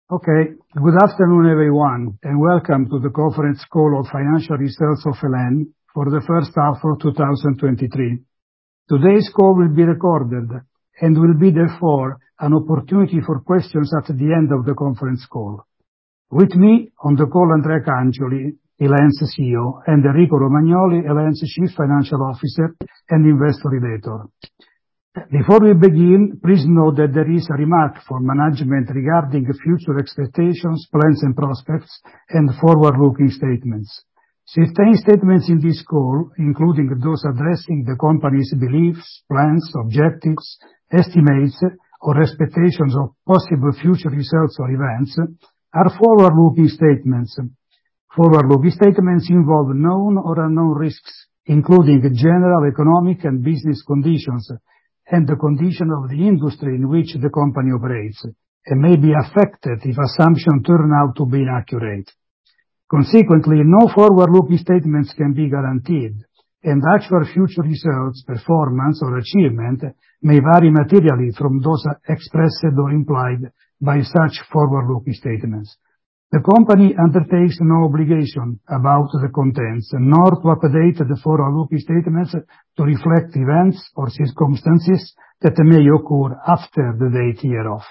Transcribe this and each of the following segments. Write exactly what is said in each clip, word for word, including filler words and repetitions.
Okay. Good afternoon, everyone, and welcome to the conference call of financial results of El.En. for the first half of two thousand twenty-three. Today's call will be recorded and will be therefore an opportunity for questions at the end of the conference call. With me on the call, Andrea Cangioli, El.En.'s C E O, and Enrico Romagnoli, El.En.'s Chief Financial Officer and Investor Relator. Before we begin, please note that there is a remark for management regarding future expectations, plans and prospects, and forward-looking statements. Certain statements in this call, including those addressing the company's beliefs, plans, objectives, estimates, or expectations of possible future results or events, are forward-looking statements. Forward-looking statements involve known or unknown risks, including general economic and business conditions, and the condition of the industry in which the company operates, and may be affected if assumptions turn out to be inaccurate. Consequently, no forward-looking statements can be guaranteed, and actual future results, performance, or achievement may vary materially from those expressed or implied by such forward-looking statements. The company undertakes no obligation about the contents, nor to update the forward-looking statements to reflect events or circumstances that may occur after the date hereof.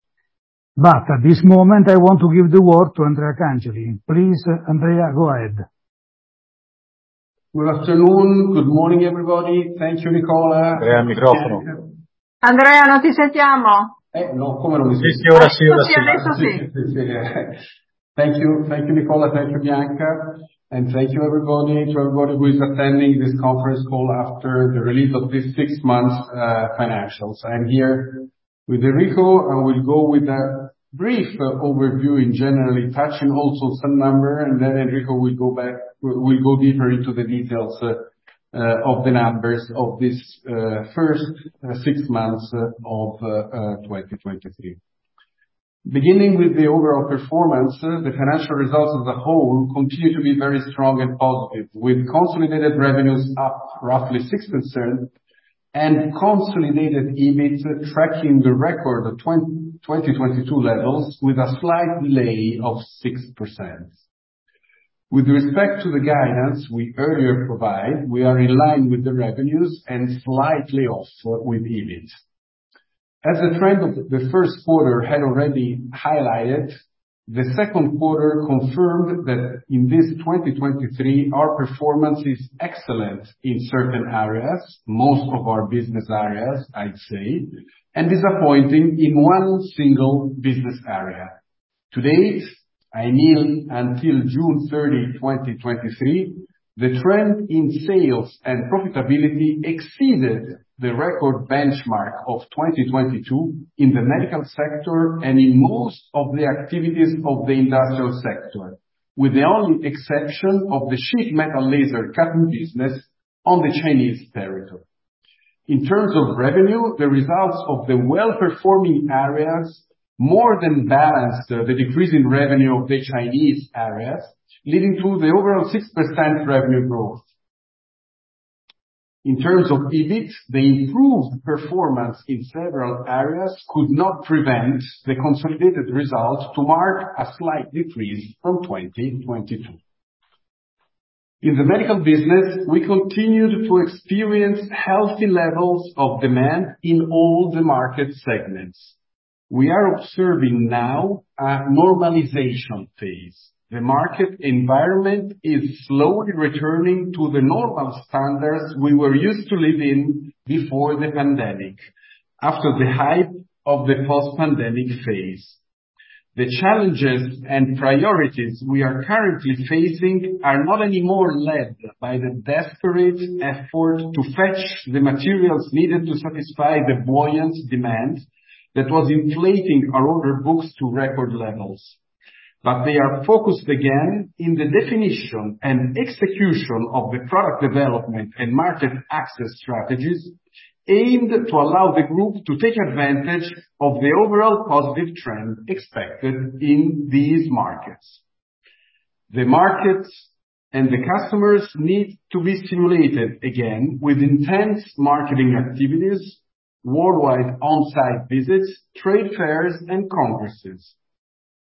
But at this moment, I want to give the word to Andrea Cangioli. Please, Andrea, go ahead. Good afternoon. Good morning, everybody. Thank you, Nicola. Andrea, microfono. Andrea, non ti sentiamo? Eh, no, come non mi senti? Sì, sì, ora sì, ora sì. Adesso sì. Thank you. Thank you, Nicola. Thank you, Bianca. And thank you, everybody, to everybody who is attending this conference call after the release of this six months uh, financials. I'm here with Enrico, and we'll go with a brief uh, overview in generally, touching also some number, and then Enrico will go back, will go deeper into the details uh, uh, of the numbers of this uh, first uh, six months uh, of uh, uh, twenty twenty-three. Beginning with the overall performance, uh, the financial results as a whole continue to be very strong and positive, with consolidated revenues up roughly six percent and consolidated E B I T tracking the record of twenty twenty-two levels with a slight delay of six percent. With respect to the guidance we earlier provide, we are in line with the revenues and slightly off with E B I T. As the trend of the first quarter had already highlighted, the second quarter confirmed that in this twenty twenty-three, our performance is excellent in certain areas, most of our business areas, I'd say, and disappointing in one single business area. To date, I mean until June thirtieth, twenty twenty-three, the trend in sales and profitability exceeded the record benchmark of twenty twenty-two in the medical sector and in most of the activities of the industrial sector, with the only exception of the sheet metal laser cutting business on the Chinese territory. In terms of revenue, the results of the well-performing areas more than balanced uh, the decrease in revenue of the Chinese areas, leading to the overall six percent revenue growth. In terms of E B I T, the improved performance in several areas could not prevent the consolidated result to mark a slight decrease from twenty twenty-two. In the medical business, we continued to experience healthy levels of demand in all the market segments. We are observing now a normalization phase. The market environment is slowly returning to the normal standards we were used to live in before the pandemic, after the hype of the post-pandemic phase. The challenges and priorities we are currently facing are not anymore led by the desperate effort to fetch the materials needed to satisfy the buoyant demand that was inflating our order books to record levels. But they are focused again in the definition and execution of the product development and market access strategies aimed to allow the group to take advantage of the overall positive trend expected in these markets. The markets and the customers need to be stimulated again with intense marketing activities, worldwide on-site visits, trade fairs, and congresses.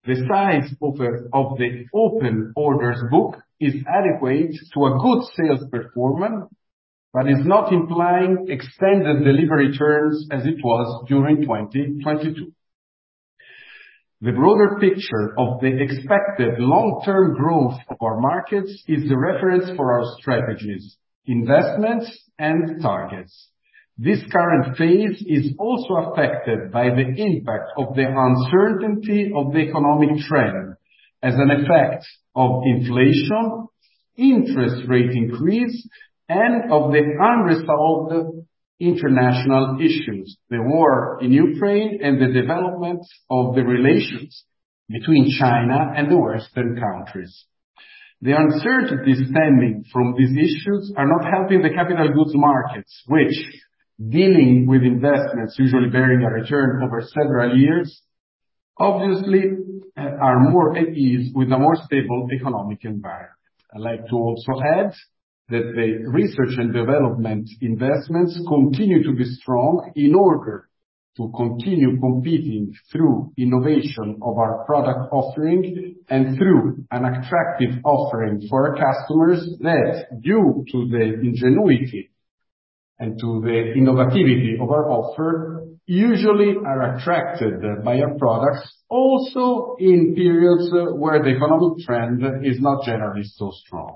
The size of, a, of the open orders book is adequate to a good sales performance, but is not implying extended delivery terms as it was during twenty twenty-two. The broader picture of the expected long-term growth of our markets is the reference for our strategies, investments, and targets. This current phase is also affected by the impact of the uncertainty of the economic trend as an effect of inflation, interest rate increase, and of the unresolved international issues, the war in Ukraine and the development of the relations between China and the Western countries. The uncertainties stemming from these issues are not helping the capital goods markets, which, dealing with investments usually bearing a return over several years, obviously are more at ease with a more stable economic environment. I'd like to also add that the research and development investments continue to be strong in order to continue competing through innovation of our product offering and through an attractive offering for our customers that, due to the ingenuity and to the innovativity of our offer, usually are attracted by our products also in periods where the economic trend is not generally so strong.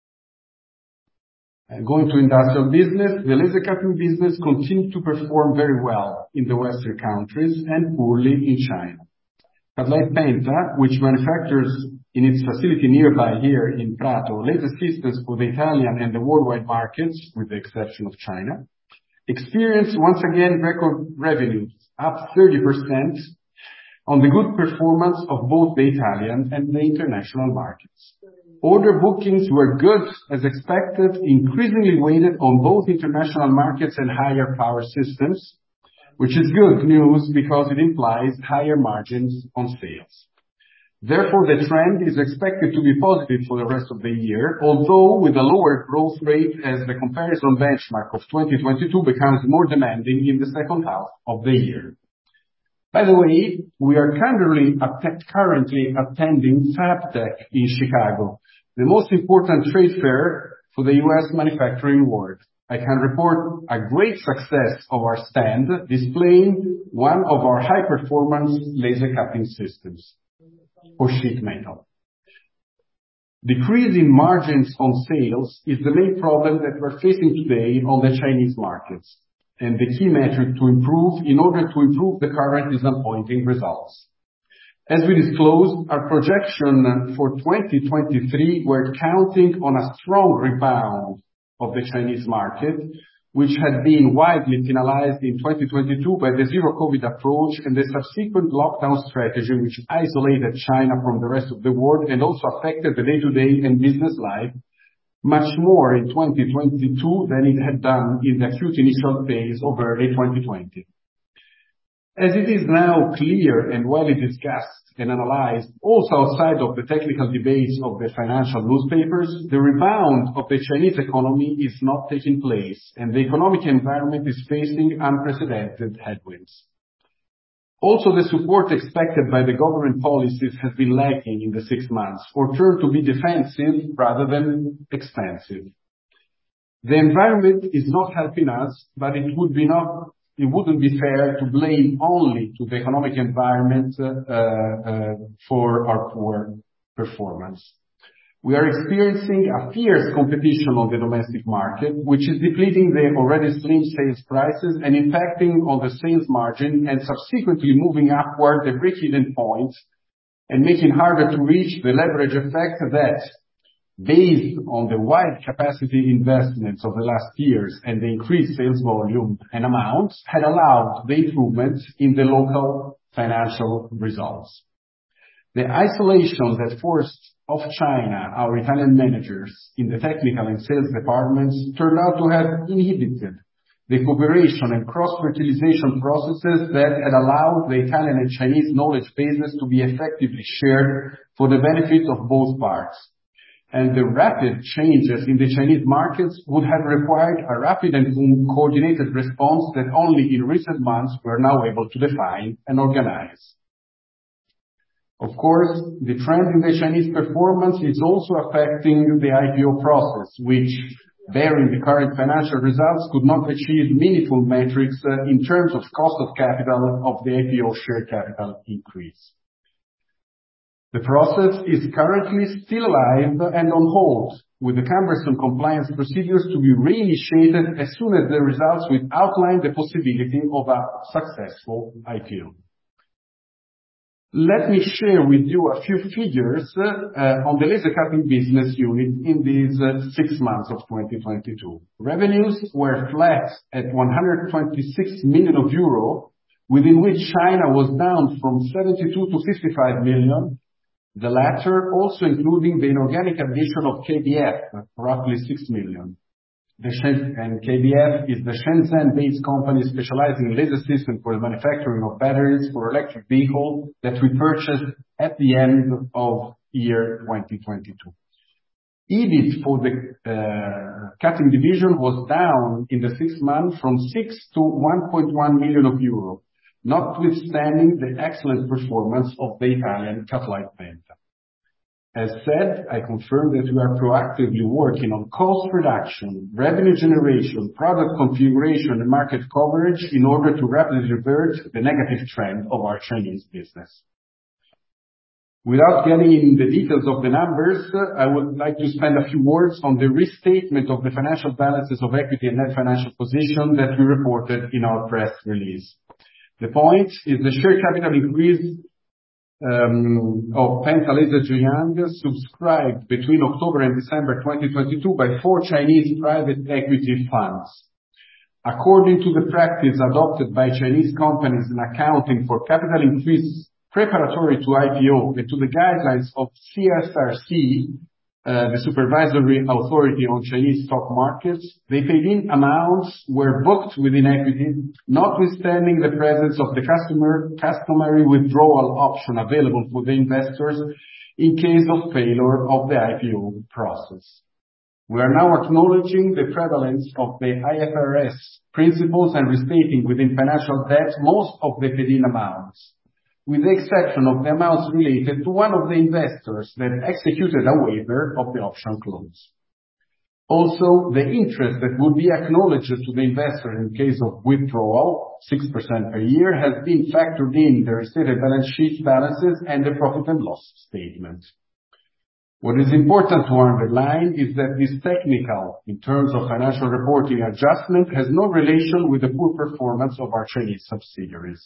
Going to industrial business, the laser cutting business continued to perform very well in the Western countries and poorly in China. Cutlite Penta, which manufactures in its facility nearby here in Prato laser systems for the Italian and the worldwide markets, with the exception of China, experienced once again record revenues, up thirty percent, on the good performance of both the Italian and the international markets. Order bookings were good as expected, increasingly weighted on both international markets and higher power systems, which is good news because it implies higher margins on sales. Therefore, the trend is expected to be positive for the rest of the year, although with a lower growth rate as the comparison benchmark of twenty twenty-two becomes more demanding in the second half of the year. By the way, we are currently, currently attending FabTech in Chicago, the most important trade fair for the U S manufacturing world. I can report a great success of our stand, displaying one of our high-performance laser cutting systems for sheet metal. Decreasing margins on sales is the main problem that we're facing today on the Chinese markets, and the key metric to improve in order to improve the current disappointing results. As we disclosed, our projection for twenty twenty-three were counting on a strong rebound of the Chinese market, which had been widely penalized in twenty twenty-two by the zero-COVID approach and the subsequent lockdown strategy, which isolated China from the rest of the world and also affected the day-to-day and business life much more in twenty twenty-two than it had done in the acute initial phase of early twenty twenty. As it is now clear and widely discussed and analyzed, also outside of the technical debates of the financial newspapers, the rebound of the Chinese economy is not taking place, and the economic environment is facing unprecedented headwinds. Also, the support expected by the government policies has been lacking in the six months, or turned to be defensive rather than expansive. The environment is not helping us, but it would be not It wouldn't be fair to blame only to the economic environment uh, uh, for our poor performance. We are experiencing a fierce competition on the domestic market, which is depleting the already slim sales prices and impacting on the sales margin and subsequently moving upward the break-even point and making harder to reach the leverage effect that, based on the wide capacity investments of the last years and the increased sales volume and amounts, had allowed the improvements in the local financial results. The isolation that forced off China our Italian managers in the technical and sales departments turned out to have inhibited the cooperation and cross-fertilization processes that had allowed the Italian and Chinese knowledge bases to be effectively shared for the benefit of both parts. And the rapid changes in the Chinese markets would have required a rapid and coordinated response that only in recent months we are now able to define and organize. Of course, the trend in the Chinese performance is also affecting the I P O process, which, bearing the current financial results, could not achieve meaningful metrics uh, in terms of cost of capital of the I P O share capital increase. The process is currently still alive and on hold, with the cumbersome compliance procedures to be reinitiated as soon as the results will outline the possibility of a successful I P O. Let me share with you a few figures uh, on the laser cutting business unit in these uh, six months of twenty twenty-two. Revenues were flat at one hundred twenty-six million euro, within which China was down from seventy-two to fifty-five million, the latter also including the inorganic addition of K B F, roughly six million. The Shen- and K B F is the Shenzhen-based company specializing in laser systems for the manufacturing of batteries for electric vehicles that we purchased at the end of year twenty twenty-two. E B I T for the uh, cutting division was down in the six months from six to one point one million euro, notwithstanding the excellent performance of the Italian Cutlite Penta. As said, I confirm that we are proactively working on cost reduction, revenue generation, product configuration, and market coverage in order to rapidly revert the negative trend of our Chinese business. Without getting in the details of the numbers, I would like to spend a few words on the restatement of the financial balances of equity and net financial position that we reported in our press release. The point is the share capital increase Um, of Penta Laser Zhejiang subscribed between October and December twenty twenty-two by four Chinese private equity funds. According to the practice adopted by Chinese companies in accounting for capital increase preparatory to I P O and to the guidelines of C S R C, uh, the supervisory authority on Chinese stock markets, they paid-in amounts were booked within equity, notwithstanding the presence of the customer customary withdrawal option available for the investors in case of failure of the I P O process. We are now acknowledging the prevalence of the I F R S principles and restating within financial debt most of the paid-in amounts, with the exception of the amounts related to one of the investors that executed a waiver of the option clause. Also, the interest that would be acknowledged to the investor in case of withdrawal, six percent per year, has been factored in the restated balance sheet balances and the profit and loss statement. What is important to underline is that this technical, in terms of financial reporting adjustment, has no relation with the poor performance of our Chinese subsidiaries.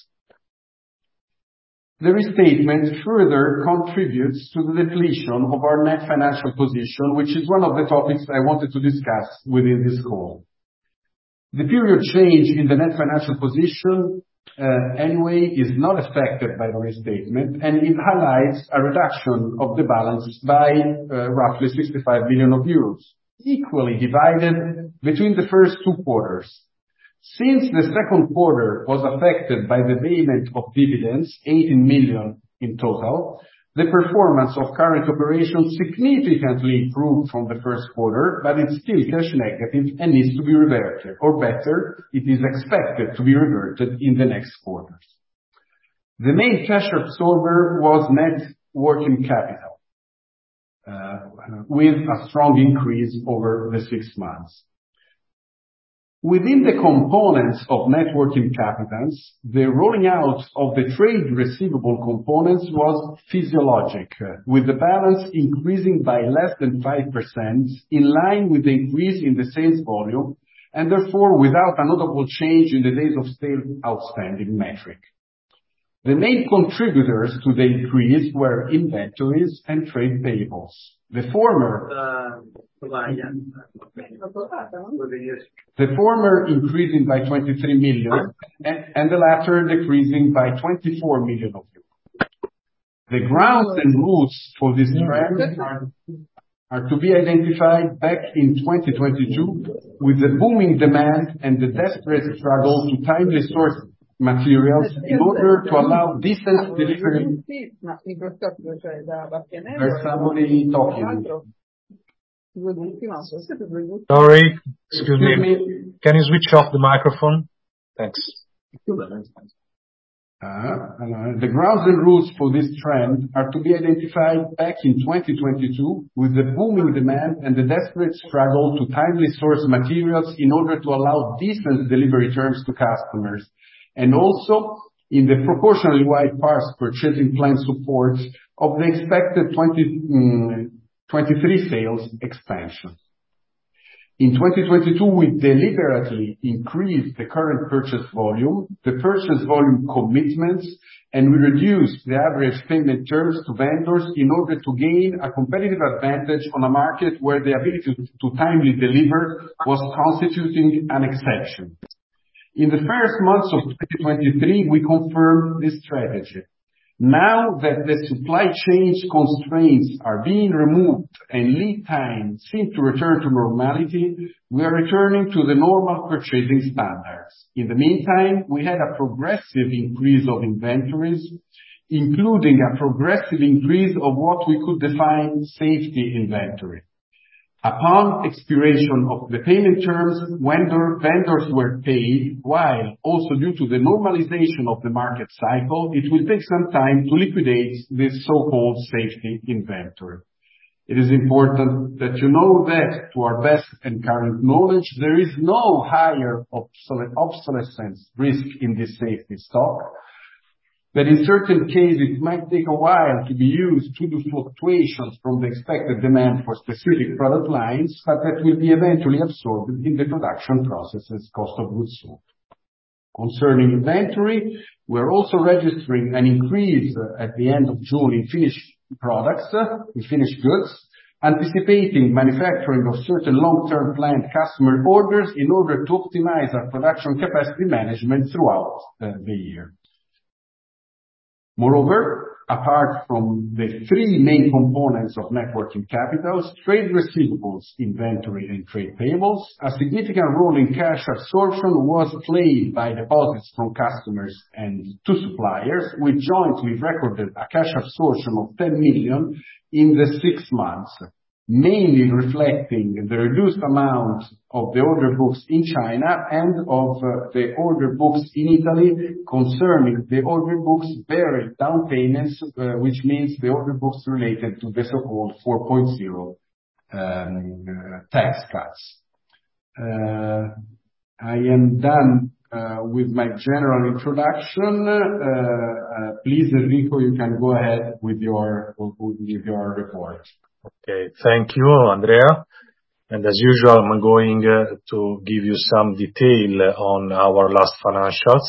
The restatement further contributes to the depletion of our net financial position, which is one of the topics I wanted to discuss within this call. The period change in the net financial position, uh, anyway, is not affected by the restatement, and it highlights a reduction of the balance by uh, roughly sixty-five million euros, equally divided between the first two quarters. Since the second quarter was affected by the payment of dividends, eighteen million in total, the performance of current operations significantly improved from the first quarter, but it's still cash negative and needs to be reverted, or better, it is expected to be reverted in the next quarters. The main cash absorber was net working capital, uh, with a strong increase over the six months. Within the components of net working capital, the rolling out of the trade receivable components was physiologic, with the balance increasing by less than five percent, in line with the increase in the sales volume, and therefore without a notable change in the days of sales outstanding metric. The main contributors to the increase were inventories and trade payables. The former The former increasing by twenty-three million and, and the latter decreasing by twenty-four million euros. The grounds and roots for this trend are, are to be identified back in twenty twenty-two with the booming demand and the desperate struggle to timely source materials in order to allow decent delivery. There's somebody talking. Sorry, excuse me. Can you switch off the microphone? Thanks. Uh, the grounds and roots for this trend are to be identified back in twenty twenty-two with the booming demand and the desperate struggle to timely source materials in order to allow decent delivery terms to customers, and also in the proportionally wide parts purchasing plan support of the expected twenty twenty-three sales expansion. In twenty twenty-two, we deliberately increased the current purchase volume, the purchase volume commitments, and we reduced the average payment terms to vendors in order to gain a competitive advantage on a market where the ability to, to timely deliver was constituting an exception. In the first months of twenty twenty-three, we confirmed this strategy. Now that the supply chain constraints are being removed and lead times seem to return to normality, we are returning to the normal purchasing standards. In the meantime, we had a progressive increase of inventories, including a progressive increase of what we could define safety inventory. Upon expiration of the payment terms, vendor, vendors were paid, while also due to the normalization of the market cycle, it will take some time to liquidate this so-called safety inventory. It is important that you know that, to our best and current knowledge, there is no higher obsolescence risk in this safety stock, that in certain cases it might take a while to be used due to fluctuations from the expected demand for specific product lines, but that will be eventually absorbed in the production processes cost of goods sold. Concerning inventory, we're also registering an increase at the end of June in finished products, in finished goods, anticipating manufacturing of certain long-term planned customer orders in order to optimize our production capacity management throughout uh, the year. Moreover, apart from the three main components of net working capital, trade receivables, inventory, and trade payables, a significant role in cash absorption was played by deposits from customers and to suppliers, which jointly recorded a cash absorption of ten million in the six months, mainly reflecting the reduced amount of the order books in China and of uh, the order books in Italy concerning the order books bearing down payments, uh, which means the order books related to the so-called four point oh um, uh, tax cuts. Uh, I am done uh, with my general introduction. Uh, uh, please, Enrico, you can go ahead with your, with your report. Okay, thank you, Andrea. And as usual, I'm going uh, to give you some detail on our last financials.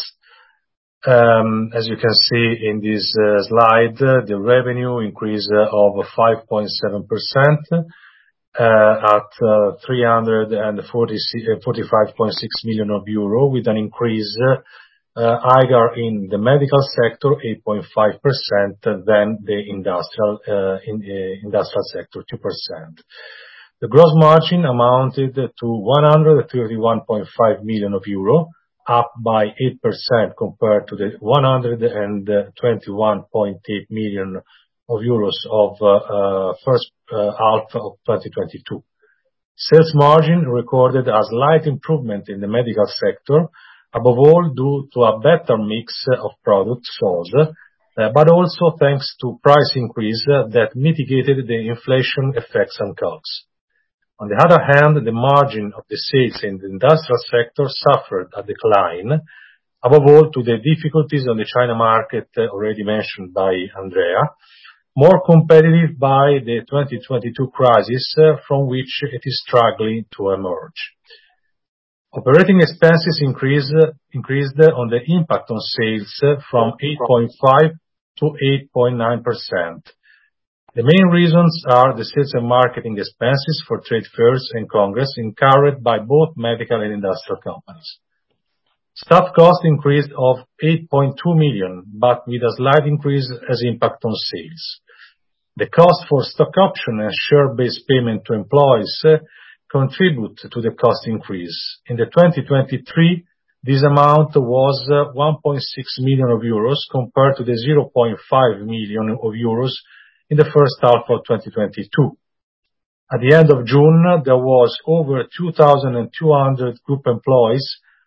Um, as you can see in this uh, slide, uh, the revenue increase uh, of five point seven percent uh, at uh, three hundred forty-five point six million of euro, with an increase uh, Uh, higher in the medical sector, eight point five percent, than the industrial uh, in uh, industrial sector, two percent. The gross margin amounted to one hundred thirty-one point five million of euro, up by eight percent compared to the one hundred twenty-one point eight million of euros of uh, uh, first uh, half of twenty twenty-two. Sales margin recorded a slight improvement in the medical sector, above all due to a better mix of products sold, uh, but also thanks to price increase uh, that mitigated the inflation effects on costs. On the other hand, the margin of the sales in the industrial sector suffered a decline, above all to the difficulties on the China market uh, already mentioned by Andrea, more competitive by the twenty twenty-two crisis uh, from which it is struggling to emerge. Operating expenses increased, increased on the impact on sales from eight point five to eight point nine percent. The main reasons are the sales and marketing expenses for trade fairs and congress incurred by both medical and industrial companies. Staff cost increased of eight point two million, but with a slight increase as impact on sales. The cost for stock option and share-based payment to employees contribute to the cost increase. In the twenty twenty-three, this amount was uh, one point six million of euros compared to the zero point five million of euros in the first half of twenty twenty-two. At the end of June, there was over two thousand two hundred group employees,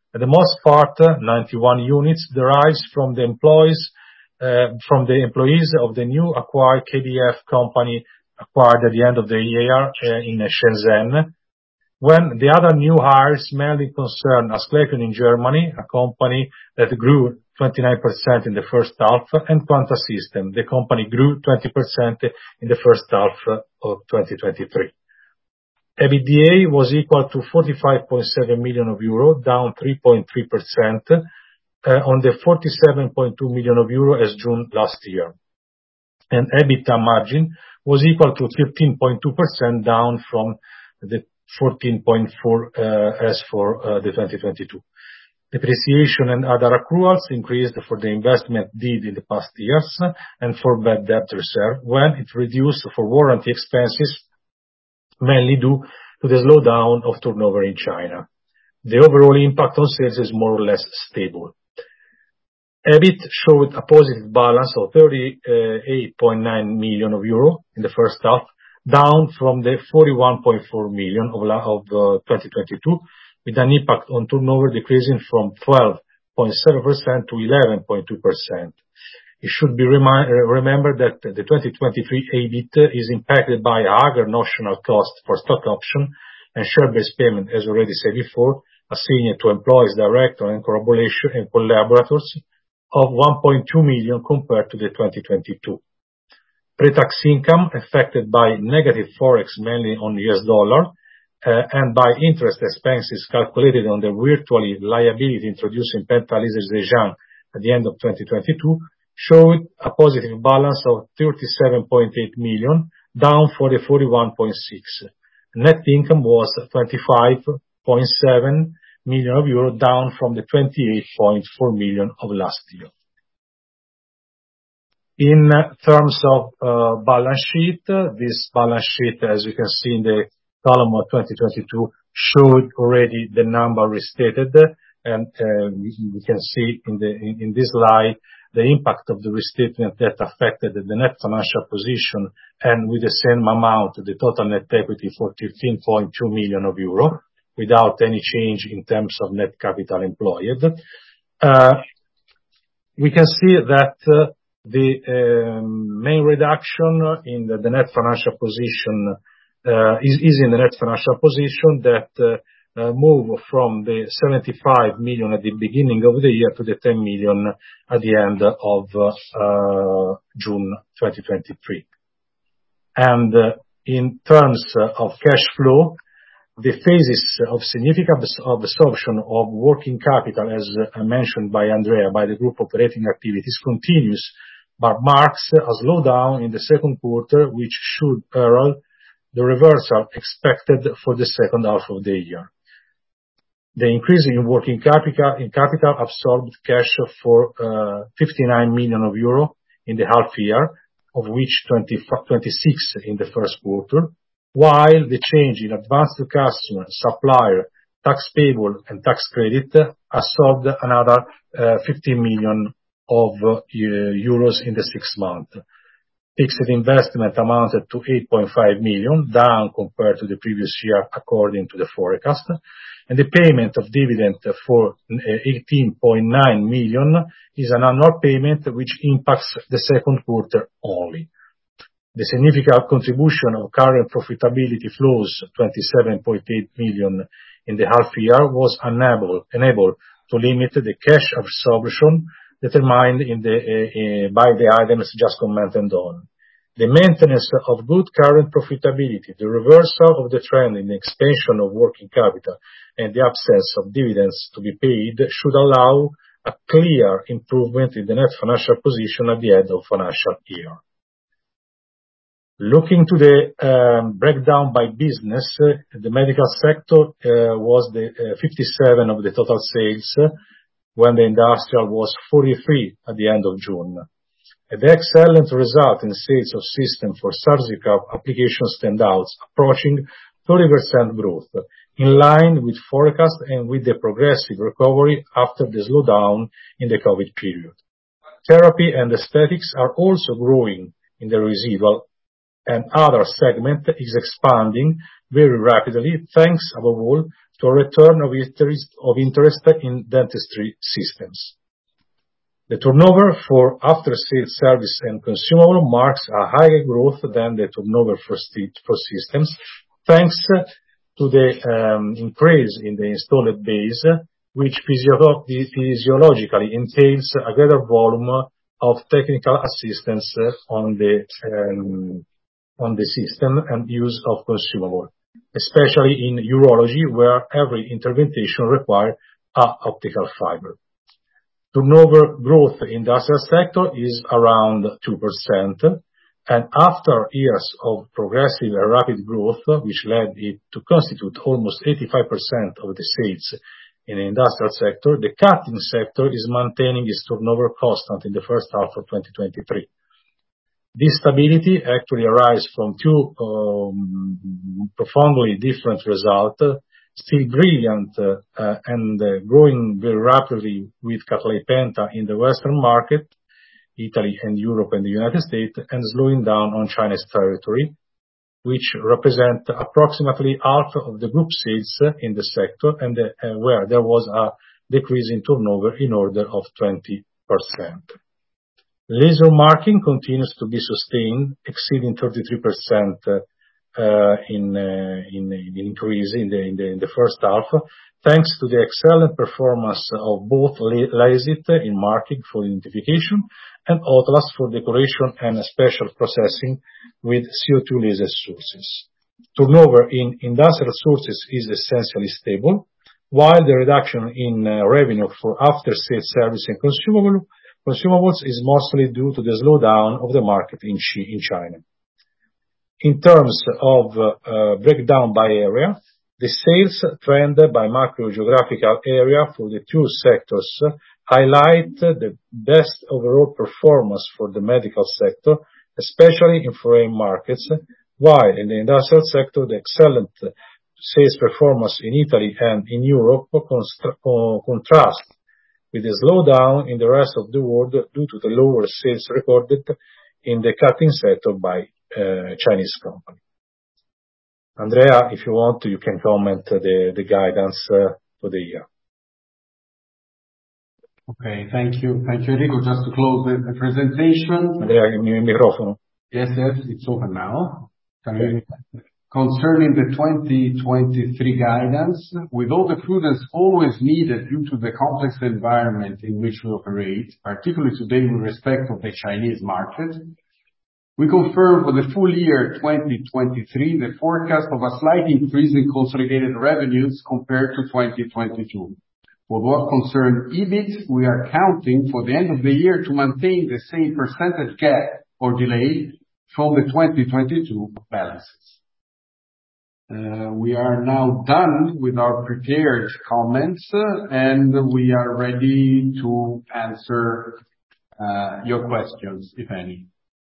The most part, ninety-one units, derives from the employees, uh, from the employees of the new acquired K D F company acquired at the end of the year uh, in Shenzhen, when the other new hires mainly concern Asclepion in Germany, a company that grew twenty-nine percent in the first half, and Quanta System. The company grew twenty percent in the first half of twenty twenty-three. EBITDA was equal to forty-five point seven million euro, down three point three percent uh, on the forty-seven point two million euro as June last year. And EBITDA margin was equal to thirteen point two percent, down from the fourteen point four uh, as for uh, the twenty twenty-two. Depreciation and other accruals increased for the investment did in the past years and for bad debt reserve, when it reduced for warranty expenses, mainly due to the slowdown of turnover in China. The overall impact on sales is more or less stable. EBIT showed a positive balance of thirty-eight point nine million euro in the first half, down from the forty-one point four million of, of uh, twenty twenty-two, with an impact on turnover decreasing from twelve point seven percent to eleven point two percent. It should be remi- remembered that the twenty twenty-three EBIT is impacted by a higher notional cost for stock option and share-based payment, as already said before, assigned to employees, directors, and collaboration and collaborators of one point two million compared to the twenty twenty-two. Pre-tax income affected by negative forex, mainly on U S dollar, uh, and by interest expenses calculated on the virtual liability introduced in Penta Laser Zhejiang at the end of twenty twenty-two, showed a positive balance of thirty-seven point eight million, down for the forty-one point six. Net income was twenty-five point seven million euro, down from the twenty-eight point four million of last year. In terms of uh, balance sheet, uh, this balance sheet, as you can see in the column of twenty twenty-two, showed already the number restated, and uh, we can see in the in, in this slide the impact of the restatement that affected the net financial position, and with the same amount, the total net equity for fifteen point two million euro, without any change in terms of net capital employed. Uh, we can see that uh, the um, main reduction in the, the net financial position uh, is, is in the net financial position that uh, uh, move from the seventy-five million at the beginning of the year to the ten million at the end of uh, uh, June twenty twenty-three. And uh, in terms of cash flow, the phases of significant absorption of working capital, as mentioned by Andrea, by the group operating activities, continues, but marks a slowdown in the second quarter, which should herald the reversal expected for the second half of the year. The increase in working capital, in capital absorbed cash for uh, fifty-nine million euro in the half year, of which twenty-six in the first quarter, while the change in advance to customer, supplier, tax payable, and tax credit absorbed another uh, fifteen million of uh, euros in the six months. Fixed investment amounted to eight point five million, down compared to the previous year according to the forecast, and the payment of dividend for eighteen point nine million is an annual payment which impacts the second quarter only. The significant contribution of current profitability flows, twenty-seven point eight million in the half year, was unable, enabled to limit the cash absorption determined in the, uh, uh, by the items just commented on. The maintenance of good current profitability, the reversal of the trend in the expansion of working capital, and the absence of dividends to be paid should allow a clear improvement in the net financial position at the end of financial year. Looking to the um, breakdown by business, uh, the medical sector uh, was the uh, fifty-seven of the total sales, uh, when the industrial was forty-three at the end of June. And the excellent result in sales of system for surgical application standouts, approaching thirty percent growth, in line with forecast and with the progressive recovery after the slowdown in the COVID period. Therapy and aesthetics are also growing in the residual, and other segment is expanding very rapidly, thanks above all to a return of interest, of interest in dentistry systems. The turnover for after-sales service and consumable marks a higher growth than the turnover for, for systems, thanks to the um, increase in the installed base, which physio physiologically entails a greater volume of technical assistance on the um, on the system and use of consumable, especially in urology, where every intervention requires an optical fiber. Turnover growth in the industrial sector is around two percent, and after years of progressive and rapid growth, which led it to constitute almost eighty-five percent of the sales in the industrial sector, the cutting sector is maintaining its turnover constant in the first half of twenty twenty-three. This stability actually arises from two um, profoundly different results, still brilliant uh, and uh, growing very rapidly with Cutlite Penta in the Western market, Italy and Europe and the United States, and slowing down on China's territory, which represent approximately half of the group sales in the sector, and uh, where there was a decrease in turnover in order of twenty percent. Laser marking continues to be sustained, exceeding thirty-three percent uh, uh, in, uh, in in increase in the, in the in the first half, thanks to the excellent performance of both Lasit in marking for identification and Otlas for decoration and special processing with C O two laser sources. Turnover in industrial sources is essentially stable, while the reduction in uh, revenue for after-sales service and consumable, consumables is mostly due to the slowdown of the market in, in China. In terms of uh, uh, breakdown by area, the sales trend by macro-geographical area for the two sectors highlight the best overall performance for the medical sector, especially in foreign markets, while in the industrial sector, the excellent sales performance in Italy and in Europe contrast with the slowdown in the rest of the world due to the lower sales recorded in the cutting sector by uh, Chinese company. Andrea, if you want, you can comment the, the guidance uh, for the year. Okay, thank you. Thank you, Enrico. Just to close the, the presentation. Andrea, give me a microphone. Yes, yes, it's open now. Okay. Concerning the twenty twenty-three guidance, with all the prudence always needed due to the complex environment in which we operate, particularly today with respect of the Chinese market, we confirm for the full year twenty twenty-three the forecast of a slight increase in consolidated revenues compared to twenty twenty-two. For what concerns E B I T, we are counting for the end of the year to maintain the same percentage gap or delay from the twenty twenty-two balances. Uh, we are now done with our prepared comments, uh, and we are ready to answer uh, your questions, if any.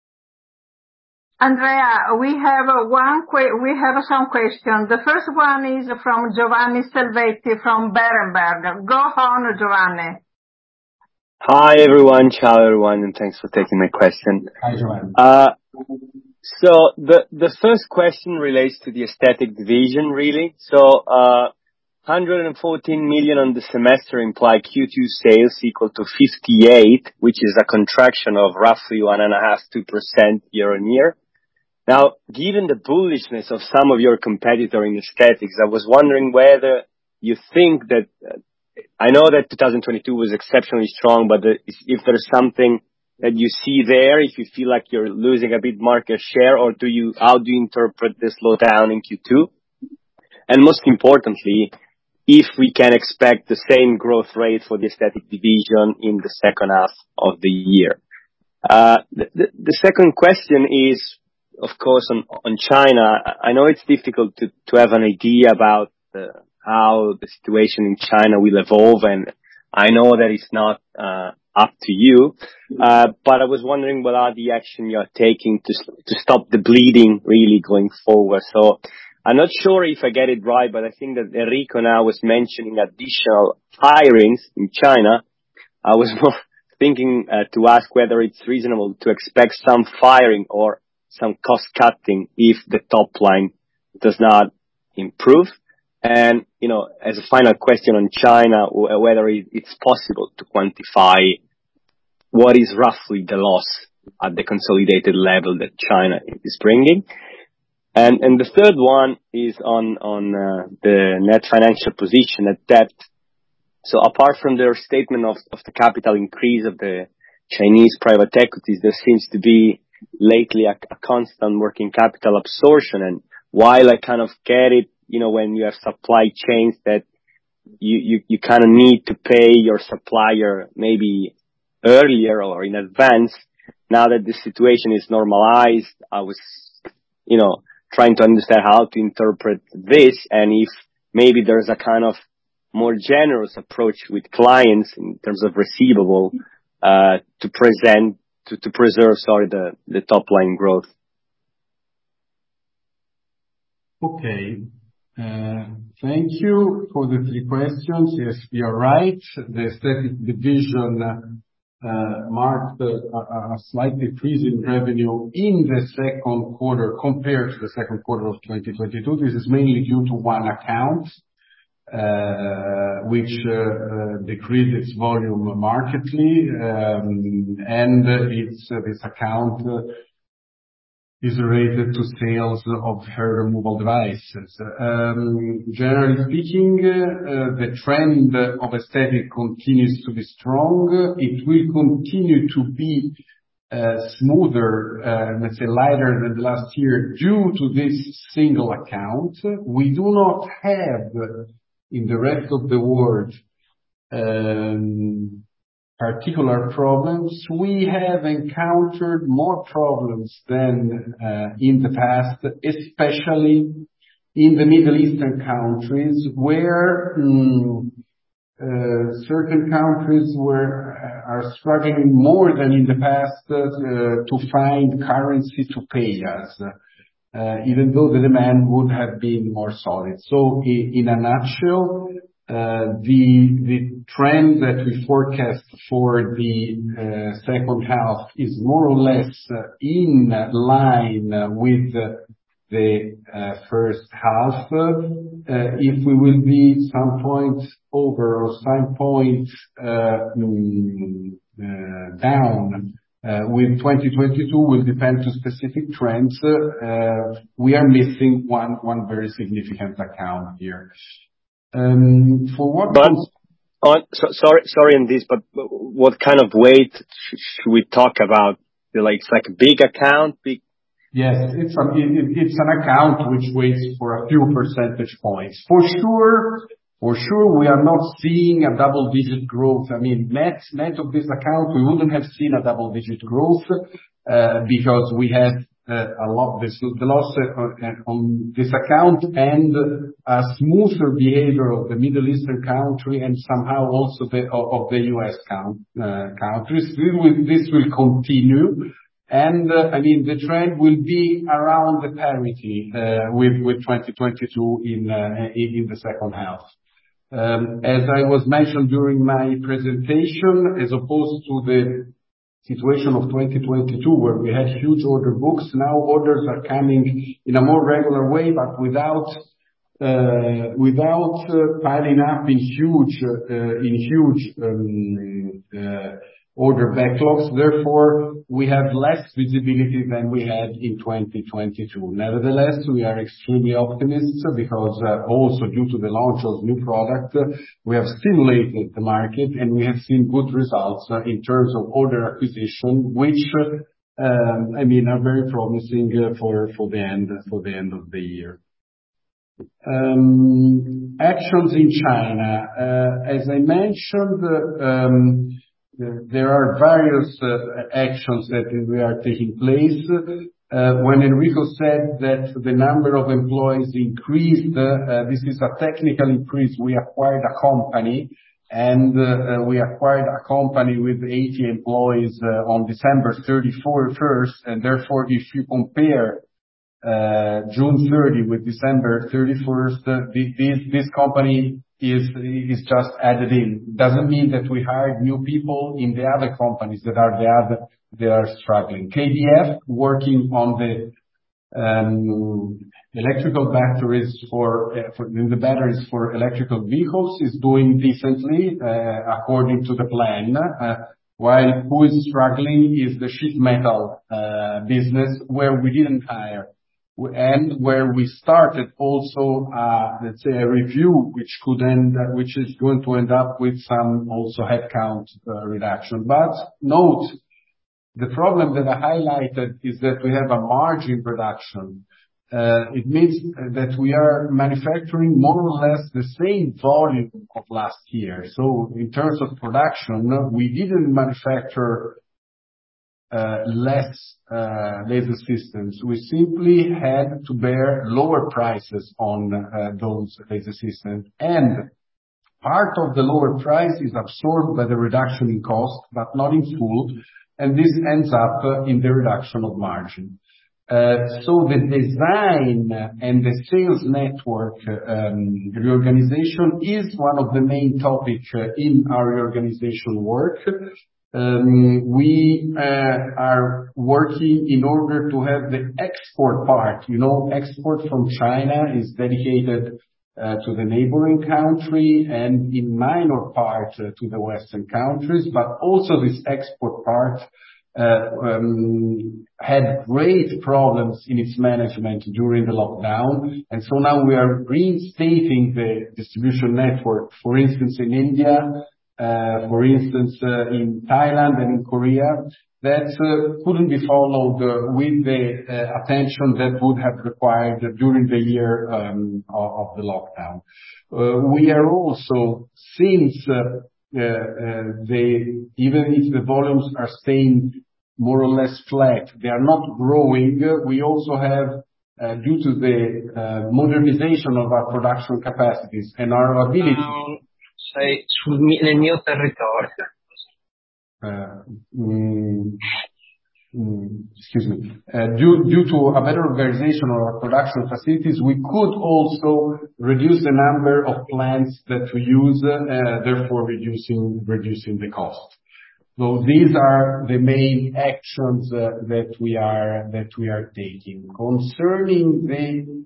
Andrea, we have uh, one que- we have some questions. The first one is from Giovanni Salvetti from Berenberg. Go on, Giovanni. Hi, everyone. Ciao, everyone, and thanks for taking my question. Hi, Giovanni. Uh, So the the first question relates to the aesthetic division, really. So uh, one hundred fourteen million on the semester imply Q two sales equal to fifty-eight, which is a contraction of roughly one and a half, two percent year on year. Now, given the bullishness of some of your competitor in aesthetics, I was wondering whether you think that uh, I know that twenty twenty-two was exceptionally strong, but the, if there's something that you see there, if you feel like you're losing a bit market share, or do you, how do you interpret the slowdown in Q two? And most importantly, if we can expect the same growth rate for the aesthetic division in the second half of the year. Uh, the, the, the second question is, of course, on, on China. I know it's difficult to, to have an idea about the, how the situation in China will evolve, and I know that it's not, uh, up to you, uh, but I was wondering what are the action you're taking to to stop the bleeding really going forward. So I'm not sure if I get it right, but I think that Enrico now was mentioning additional hirings in China. I was thinking uh, to ask whether it's reasonable to expect some firing or some cost cutting if the top line does not improve. And, you know, as a final question on China, whether it's possible to quantify what is roughly the loss at the consolidated level that China is bringing. And and the third one is on on uh, the net financial position at debt. So apart from their statement of, of the capital increase of the Chinese private equities, there seems to be lately a, a constant working capital absorption. And while I kind of get it, you know, when you have supply chains that you, you, you kind of need to pay your supplier maybe earlier or in advance, now that the situation is normalized, I was, you know, trying to understand how to interpret this and if maybe there's a kind of more generous approach with clients in terms of receivable, uh, to present, to, to preserve, sorry, the, the top line growth. Okay. Uh, thank you for the three questions. Yes, you're right. The aesthetic division Uh, marked a, a slight decrease in revenue in the second quarter compared to the second quarter of twenty twenty-two. This is mainly due to one account, uh, which uh, uh, decreased its volume markedly, um, and it's uh, this account uh, is related to sales of hair removal devices. Um, generally speaking, uh, the trend of aesthetic continues to be strong. It will continue to be uh, smoother, uh, let's say lighter than the last year due to this single account. We do not have in the rest of the world um, particular problems. We have encountered more problems than uh, in the past, especially in the Middle Eastern countries, where um, uh, certain countries were uh, are struggling more than in the past uh, to find currency to pay us, uh, even though the demand would have been more solid. So, in, in a nutshell, Uh, the the trend that we forecast for the uh, second half is more or less uh, in line uh, with uh, the uh, first half. Uh, if we will be some point over or some point uh, mm, uh, down uh, with twenty twenty-two will depend to specific trends. Uh, we are missing one one very significant account here. Um, for what? But on, so, sorry, sorry on this, but what kind of weight sh- should we talk about? Like, it's like a big account, big. Yes, it's a, it, it's an account which weighs for a few percentage points. For sure, for sure, we are not seeing a double-digit growth. I mean, net net of this account, we wouldn't have seen a double-digit growth uh, because we had Uh, a lot, this, the loss uh, on this account and a smoother behavior of the Middle Eastern country and somehow also the, of the U S count, uh, countries. This will, this will continue. And, uh, I mean, the trend will be around the parity, uh, with, with twenty twenty-two in, uh, in the second half. Um, as I was mentioned during my presentation, as opposed to the situation of twenty twenty-two, where we had huge order books. Now orders are coming in a more regular way, but without uh, without uh, piling up in huge uh, in huge um, uh, order backlogs. Therefore, we have less visibility than we had in twenty twenty-two. Nevertheless, we are extremely optimistic because uh, also due to the launch of new product, uh, we have stimulated the market and we have seen good results uh, in terms of order acquisition, which uh, um, I mean are very promising uh, for for the end for the end of the year. Um, actions in China, uh, as I mentioned. Uh, um, There are various uh, actions that we are taking place. Uh, when Enrico said that the number of employees increased, uh, uh, this is a technical increase. We acquired a company, and uh, uh, we acquired a company with eighty employees uh, on December thirty-first, and therefore, if you compare uh, June thirtieth with December thirty-first, uh, this, this company is is just added in. Doesn't mean that we hired new people in the other companies that are the other, they are struggling. K D F, working on the um, electrical batteries for, uh, for the batteries for electrical vehicles is doing decently, uh, according to the plan. Uh, while who is struggling is the sheet metal, uh, business where we didn't hire. And where we started also, uh, let's say a review, which could end, uh, which is going to end up with some also headcount uh, reduction. But note, the problem that I highlighted is that we have a margin reduction. Uh, it means that we are manufacturing more or less the same volume of last year. So in terms of production, we didn't manufacture Uh, less uh, laser systems. We simply had to bear lower prices on uh, those laser systems. And part of the lower price is absorbed by the reduction in cost, but not in full. And this ends up uh, in the reduction of margin. Uh, so the design and the sales network um, reorganization is one of the main topics uh, in our reorganization work. Um, we uh, are working in order to have the export part. You know, export from China is dedicated uh, to the neighboring country and in minor part uh, to the Western countries, but also this export part uh, um, had great problems in its management during the lockdown. And so now we are reinstating the distribution network, for instance, in India, Uh, for instance, uh, in Thailand and in Korea, that uh, couldn't be followed uh, with the uh, attention that would have required during the year um, of, of the lockdown. Uh, we are also, since uh, uh, uh, the, even if the volumes are staying more or less flat, they are not growing, we also have Uh, due to the uh, modernization of our production capacities and our ability sei sul mio, nel mio territorio. Uh, mm, mm, excuse me. Uh, due, due to a better organization of our production facilities, we could also reduce the number of plants that we use, uh, therefore reducing reducing the cost. So these are the main actions uh, that we are that we are taking. Concerning the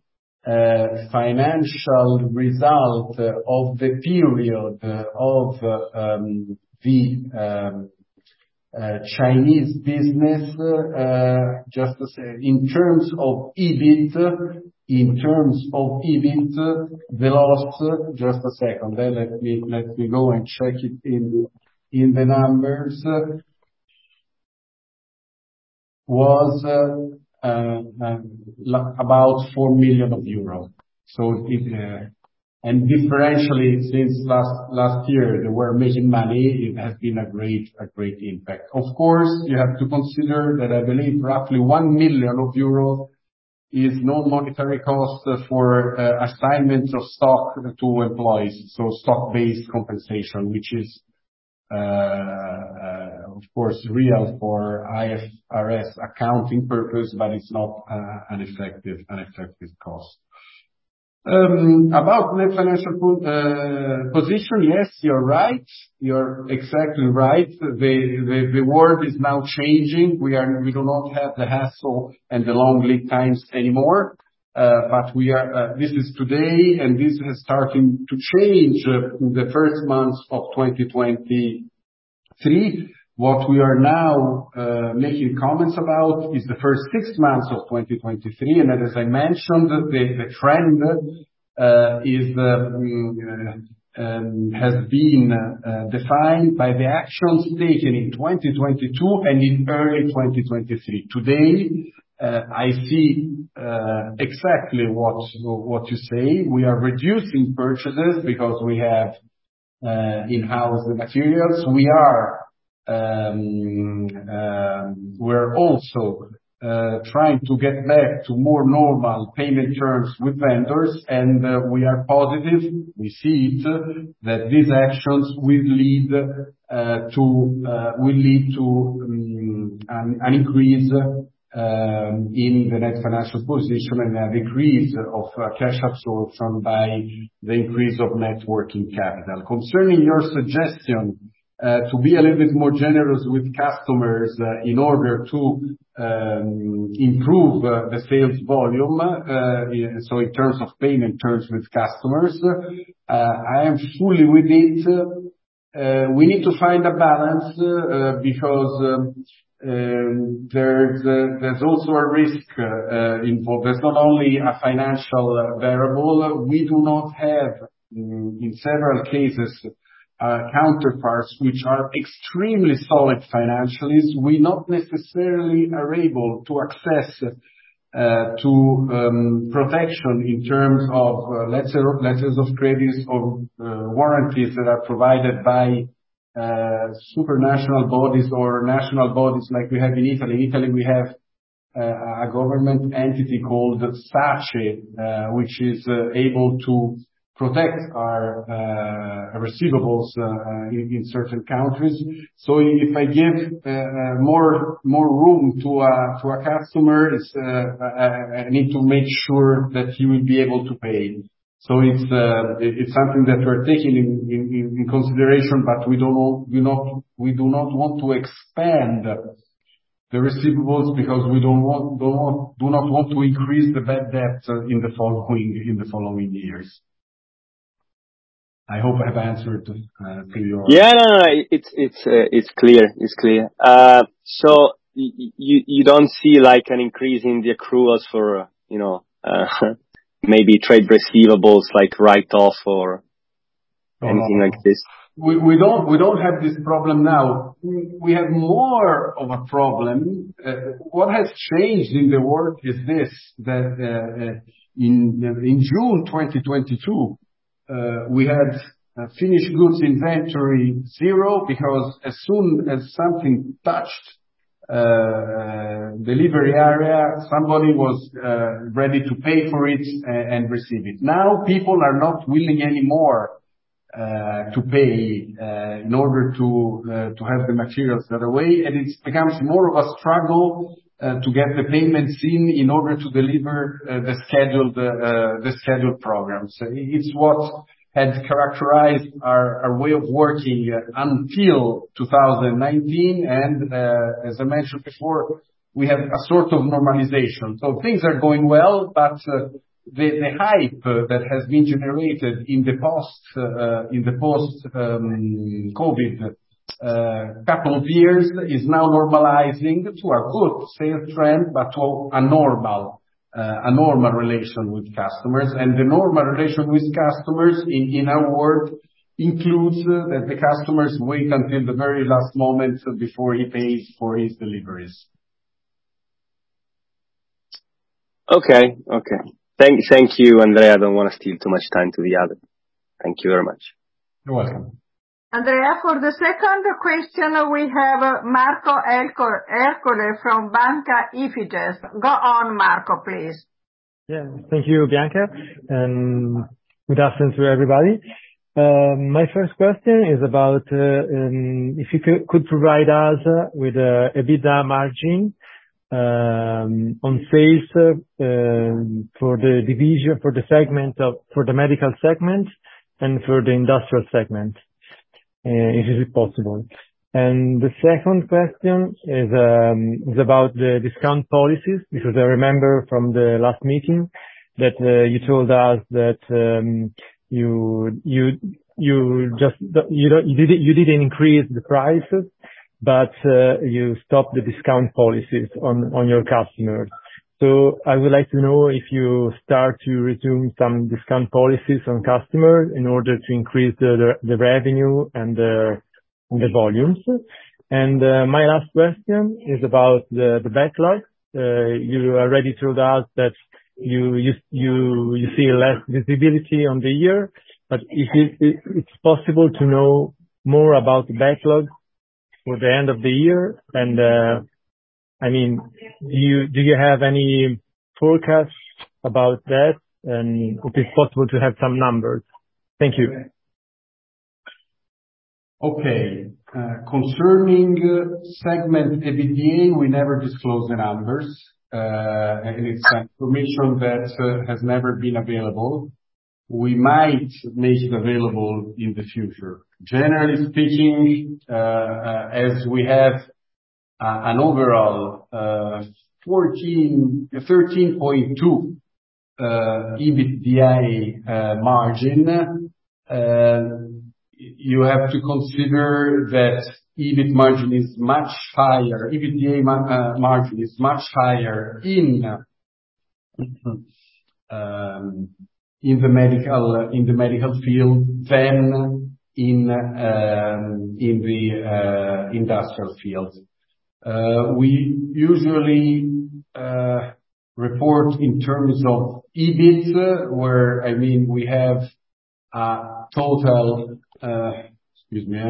Uh, financial result uh, of the period uh, of uh, um, the um, uh, Chinese business, uh, just to say, in terms of E B I T, in terms of E B I T, the loss, just a second, then let me let me go and check it in in the numbers, was uh, Uh, uh, about four million euro. So it, uh, and differentially, since last last year they were making money, it has been a great a great impact. Of course, you have to consider that I believe roughly one million euro is non-monetary cost for uh, assignments of stock to employees, so stock-based compensation, which is Uh, uh, of course, real for I F R S accounting purpose, but it's not uh, an effective, an effective cost. Um, about net financial po uh, position, yes, you're right. You're exactly right. The, the the world is now changing. We are we do not have the hassle and the long lead times anymore. Uh, but we are. Uh, this is today, and this is starting to change uh, in the first months of twenty twenty-three. What we are now uh, making comments about is the first six months of twenty twenty-three, and as I mentioned, the, the trend uh, is uh, um, has been uh, defined by the actions taken in twenty twenty-two and in early twenty twenty-three. Today, uh, I see uh, exactly what what you say. We are reducing purchases because we have uh, in-house the materials. We are um, um, we're also uh, trying to get back to more normal payment terms with vendors, and uh, we are positive, we see it, that these actions will lead uh, to uh, will lead to um, an, an increase um, in the net financial position and a decrease of uh, cash absorption by the increase of net working capital. Concerning your suggestion Uh, to be a little bit more generous with customers uh, in order to um, improve uh, the sales volume, uh, so in terms of payment terms with customers. Uh, I am fully with it. Uh, we need to find a balance uh, because um, um, there's uh, there's also a risk uh, involved. There's not only a financial uh, variable. We do not have, um, in several cases, uh, counterparts which are extremely solid financially. We not necessarily are able to access Uh, to um, protection in terms of uh, letter, letters of credit or uh, warranties that are provided by uh, supranational bodies or national bodies like we have in Italy. In Italy we have uh, a government entity called SACE, uh, which is uh, able to protect our uh, receivables uh, in, in certain countries. So if I give uh, more more room to a to a customer, it's, uh, I, I need to make sure that he will be able to pay. So it's uh, it's something that we're taking in, in, in consideration, but we don't we not we do not want to expand the receivables because we don't want don't want do not want to increase the bad debt uh, in the following in the following years. I hope I've answered uh, to your. Yeah, no, no, it's it's uh, it's clear, it's clear. Uh, so y- you you don't see like an increase in the accruals for uh, you know uh, maybe trade receivables like write off or anything Oh. like this. We we don't we don't have this problem now. We have more of a problem. Uh, what has changed in the world is this: that uh, in in June twenty twenty-two. Uh, we had uh, finished goods inventory zero because as soon as something touched uh, delivery area, somebody was uh, ready to pay for it and, and receive it. Now people are not willing anymore uh, to pay uh, in order to uh, to have the materials that away, and it becomes more of a struggle Uh, to get the payments in in order to deliver uh, the scheduled uh, the scheduled programs. It's what had characterized our, our way of working uh, until two thousand nineteen, and uh, as I mentioned before, we have a sort of normalization. So things are going well, but uh, the, the hype uh, that has been generated in the post uh, in the post um, COVID Uh, couple of years is now normalizing to a good sales trend, but to a normal, uh, a normal relation with customers. And the normal relation with customers in, in our world includes uh, that the customers wait until the very last moment before he pays for his deliveries. Okay, okay. Thank, thank you, Andrea. I don't want to steal too much time to the other. Thank you very much. You're welcome. Andrea, for the second question, we have Marco Ercole from Banca Ifigest. Go on, Marco, please. Yeah, thank you, Bianca, and good afternoon to everybody. Um, my first question is about uh, um, if you could, could provide us uh, with a EBITDA margin um, on sales uh, um, for the division, for the segment of, for the medical segment and for the industrial segment. Uh, if it is possible. And the second question is um, is about the discount policies, because I remember from the last meeting that uh, you told us that um, you you you just you don't you didn't you didn't increase the prices, but uh, you stopped the discount policies on on your customers. So I would like to know if you start to resume some discount policies on customers in order to increase the the, the revenue and the the volumes. And uh, my last question is about the the backlog. Uh, you already told us that you you you you see less visibility on the year, but if it, it, it's possible to know more about the backlog for the end of the year. And uh, I mean, do you do you have any forecasts about that? And if it's possible to have some numbers. Thank you. Okay. Uh, concerning uh, segment EBITDA, we never disclose the numbers, uh, and it's information that uh, has never been available. We might make it available in the future. Generally speaking, uh, uh, as we have an overall thirteen point two EBITDA margin. You have to consider that EBIT margin is much higher, EBITDA margin is much higher in in the medical in the medical field than in in the industrial field. We usually report in terms of EBIT, where, I mean, we have a total, excuse me,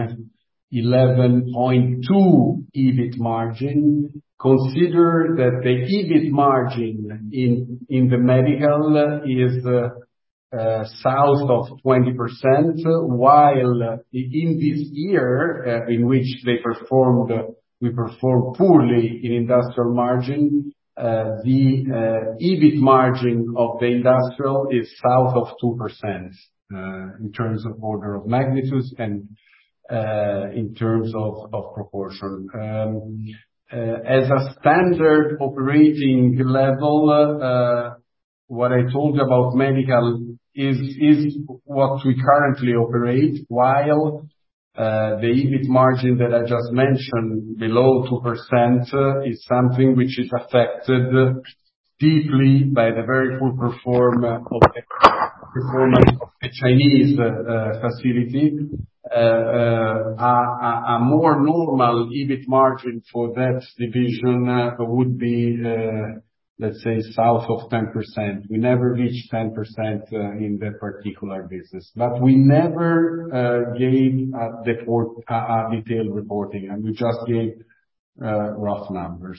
eleven point two EBIT margin. Consider that the EBIT margin in in the medical is uh, south of twenty percent, while in this year, uh, in which they performed, we performed poorly in industrial margin, uh, the uh, EBIT margin of the industrial is south of two percent, uh, in terms of order of magnitude and uh, in terms of, of proportion. Um, uh, as a standard operating level, uh, what I told you about medical is is what we currently operate, while uh, the EBIT margin that I just mentioned, below two percent, uh, is something which is affected deeply by the very poor perform of the performance of the Chinese uh, facility. Uh, uh, a, a more normal EBIT margin for that division uh, would be uh, let's say south of ten percent. We never reached ten percent uh, in that particular business, but we never uh, gave a, deport, a, a detailed reporting, and we just gave uh, rough numbers.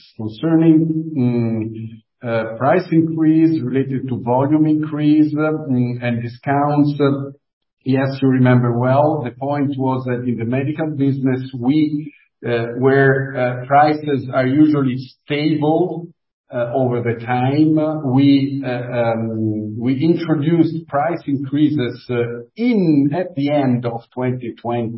Concerning um, uh, price increase related to volume increase um, and discounts, uh, yes, you remember well, the point was that in the medical business, we uh, where uh, prices are usually stable Uh, over the time, we uh, um, we introduced price increases uh, in at the end of twenty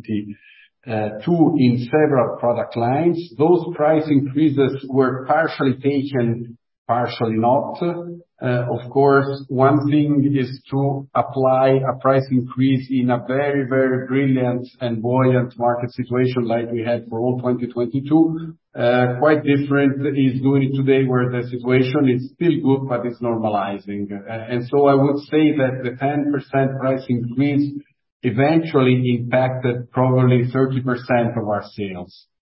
twenty-two in several product lines. Those price increases were partially taken, partially not. Uh, of course, one thing is to apply a price increase in a very, very brilliant and buoyant market situation like we had for all twenty twenty-two. Uh, quite different is doing it today, where the situation is still good, but it's normalizing. Uh, and so I would say that the ten percent price increase eventually impacted probably thirty percent of our sales.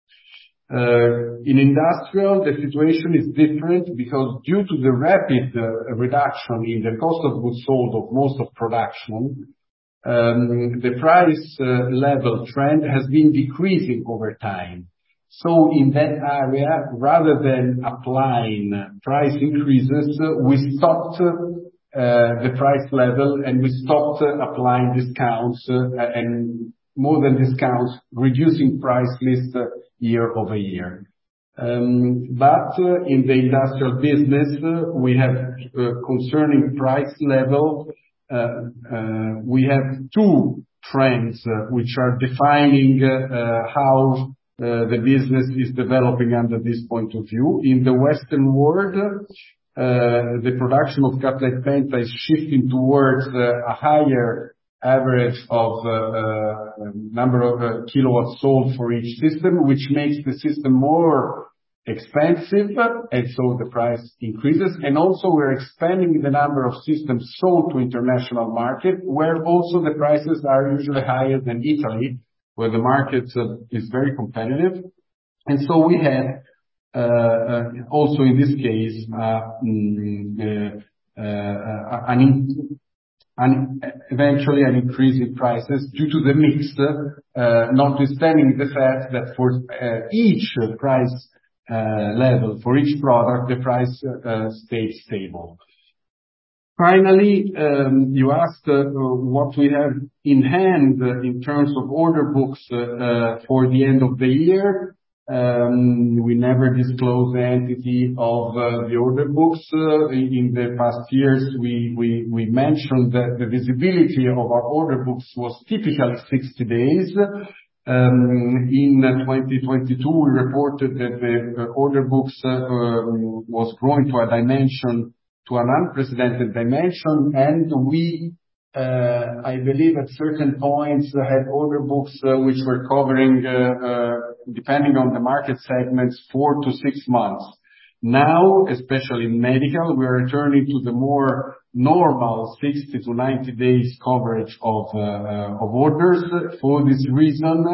Uh, in industrial, the situation is different because due to the rapid uh, reduction in the cost of goods sold of most of production, um, the price uh, level trend has been decreasing over time. So in that area, rather than applying price increases, we stopped uh, the price level, and we stopped uh, applying discounts uh, and more than discounts, reducing price list uh, year over year. Um, but uh, in the industrial business, uh, we have uh, concerning price level, uh, uh, we have two trends uh, which are defining uh, uh, how Uh, the business is developing under this point of view. In the Western world, uh, the production of Cutlite Penta is shifting towards uh, a higher average of uh, uh, number of uh, kilowatts sold for each system, which makes the system more expensive, and so the price increases. And also we're expanding the number of systems sold to international market, where also the prices are usually higher than Italy, where the market uh, is very competitive. And so we had uh, uh, also in this case uh, uh, uh, an, in, an eventually an increase in prices due to the mix, uh, notwithstanding the fact that for uh, each price uh, level, for each product, the price uh, stayed stable. Finally, um, you asked uh, what we have in hand uh, in terms of order books uh, uh, for the end of the year. Um, we never disclose the entity of uh, the order books. Uh, in the past years, we, we, we mentioned that the visibility of our order books was typically sixty days. In twenty twenty-two, we reported that the order books was growing to a dimension, to an unprecedented dimension, and we, I believe at certain points, had order books which were covering, depending on the market segments, four to six months. Now, especially in medical, we are returning to the more normal sixty to ninety days coverage of orders. For this reason,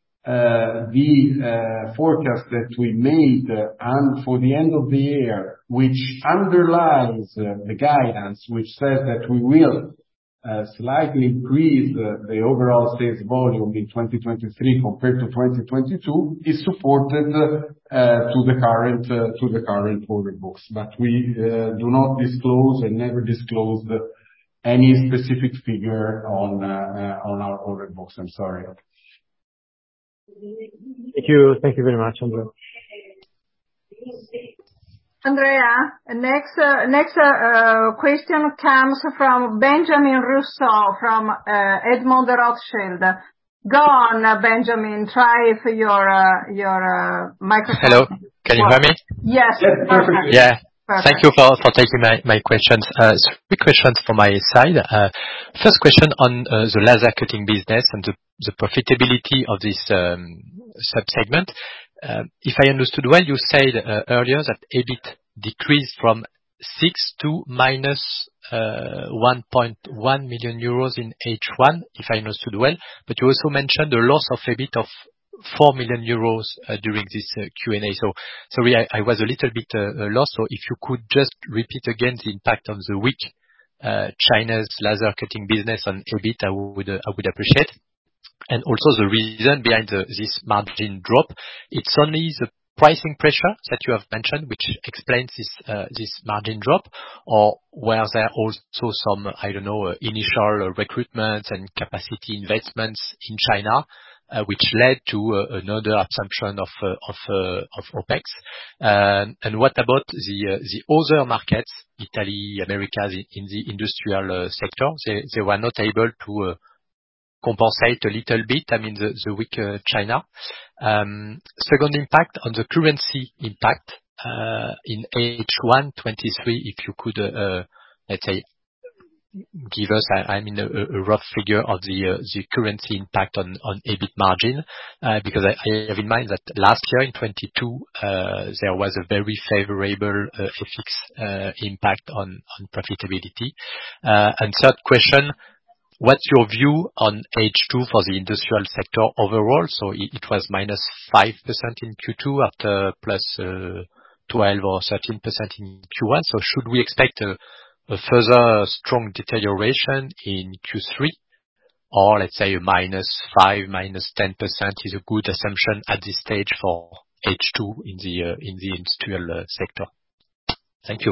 the forecast that we made and for the end of the year, which underlies the guidance, which says that we will slightly increase the overall sales volume in twenty twenty-three compared to twenty twenty-two, is supported to the current to the current order books. But we do not disclose and never disclosed any specific figure on on our order books. I'm sorry. Thank you. Thank you very much, Andrea. Andrea, next uh, next uh, question comes from Benjamin Rousseau from uh, Edmond de Rothschild. Go on, uh, Benjamin. Try if your uh, your uh, microphone. Hello, can you hear me? Yes, yes perfect. Yeah. Perfect. Thank you for, for taking my, my questions. Uh, three questions from my side. Uh, first question on uh, the laser cutting business and the, the profitability of this um, sub-segment. Uh, if I understood well, you said uh, earlier that EBIT decreased from six to minus uh, one point one million euros in H one, if I understood well. But you also mentioned a loss of EBIT of four million euros uh, during this uh, Q and A. So sorry, I, I was a little bit uh, lost. So if you could just repeat again the impact of the weak uh, China's laser cutting business on EBIT, I would uh, I would appreciate. And also the reason behind the, this margin drop, it's only the pricing pressure that you have mentioned which explains this uh, this margin drop, or were there also some, I don't know, uh, initial uh, recruitments and capacity investments in China uh, which led to uh, another absorption of uh, of uh, of OPEX? Um, and what about the uh, the other markets, Italy, Americas, in, in the industrial uh, sector? They they were not able to uh, compensate a little bit, I mean, the the weak uh, China. Um, second impact on the currency impact uh, in H one twenty-three, if you could, uh, uh, let's say, give us, I I mean, a a rough figure of the uh, the currency impact on on EBIT margin, uh, because I I have in mind that last year in twenty-two, uh, there was a very favorable uh, F X uh, impact on on profitability. Uh, And third question, what's your view on H two for the industrial sector overall? So it, it was minus five percent in Q two after plus uh, twelve or thirteen percent in Q one. So should we expect a, a further strong deterioration in Q three? Or let's say a minus five, minus ten percent is a good assumption at this stage for H two in the, uh, in the industrial uh, sector? Thank you.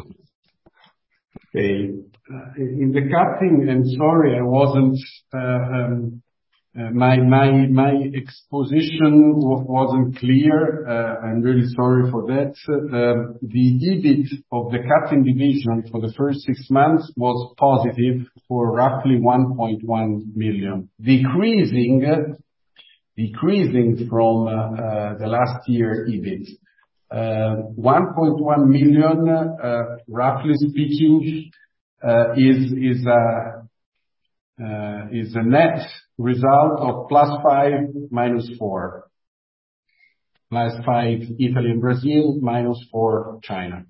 Okay. Uh, in the cutting, and sorry, I wasn't, uh, um, uh, my, my, my exposition w- wasn't clear. Uh, I'm really sorry for that. Uh, the EBIT of the cutting division for the first six months was positive for roughly one point one million, decreasing, uh, decreasing from, uh, uh, the last year EBIT. Uh, one point one million, uh, roughly speaking, uh, is is a uh, is a net result of plus five, minus four. Plus five Italy and Brazil, minus four China.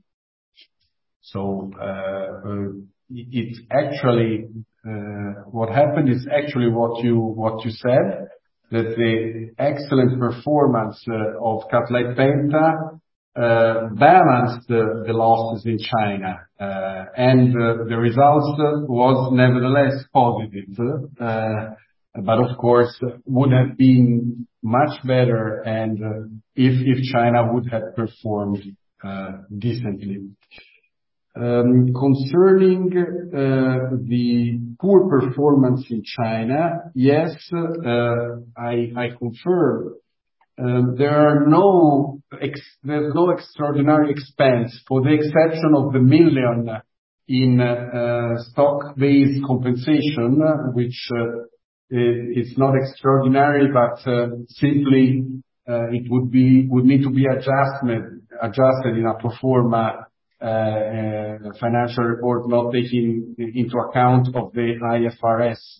So uh, uh, it's actually uh, what happened is actually what you what you said, that the excellent performance uh, of Cutlite Penta Uh, balanced the, the losses in China, uh, and uh, the results uh, was nevertheless positive, uh, but of course would have been much better and uh, if, if China would have performed uh, decently. Um, concerning uh, the poor performance in China, yes, uh, I, I confirm. Um, there are no, ex- there's no extraordinary expense for the exception of the million in uh, uh, stock-based compensation, uh, which uh, it's not extraordinary, but simply it would be would need to be adjustment adjusted in a pro forma financial report, not taking into account of the I F R S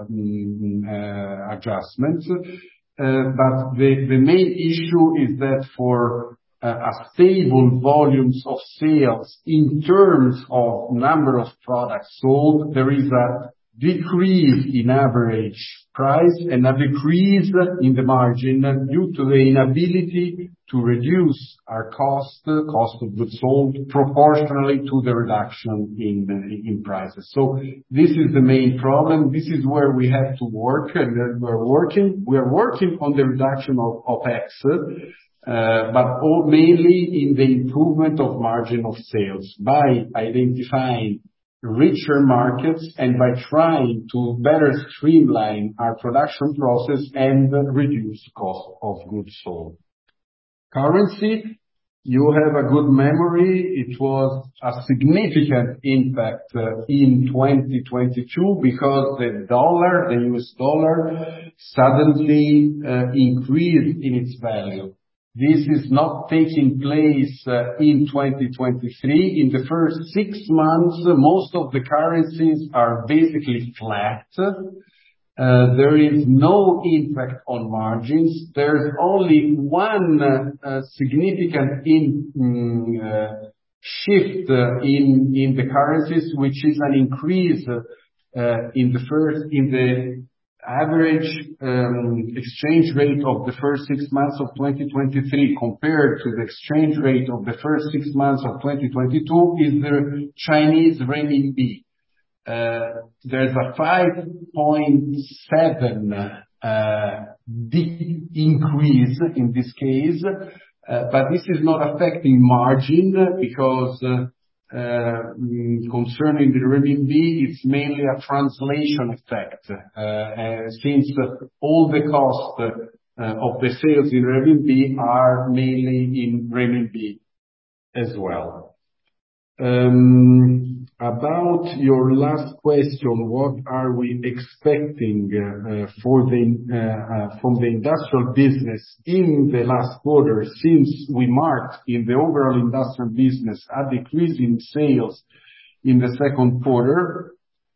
adjustments. But the the main issue is that for a stable volumes of sales in terms of number of products sold, there is a decrease in average price and a decrease in the margin due to the inability to reduce our cost, cost of goods sold, proportionally to the reduction in in prices. So this is the main problem. This is where we have to work, and we're working. We are working on the reduction of OpEx, uh, but all mainly in the improvement of margin of sales by identifying richer markets and by trying to better streamline our production process and reduce cost of goods sold. Currency, you have a good memory. It was a significant impact uh, in twenty twenty-two because the dollar, the U S dollar, suddenly uh, increased in its value. This is not taking place uh, in twenty twenty-three. In the first six months, uh, most of the currencies are basically flat. Uh, there is no impact on margins. There's only one uh, uh, significant in, um, uh, shift uh, in in the currencies, which is an increase uh, in the first in the average um, exchange rate of the first six months of twenty twenty-three compared to the exchange rate of the first six months of twenty twenty-two is the Chinese renminbi. Uh, there's a five point seven uh, increase in this case, uh, but this is not affecting margin because uh, uh, concerning the renminbi, it's mainly a translation effect, uh, uh, since uh, all the costs uh, of the sales in renminbi are mainly in renminbi as well. Um, about your last question, what are we expecting uh, for the uh, uh, from the industrial business in the last quarter, since we marked in the overall industrial business a decrease in sales in the second quarter?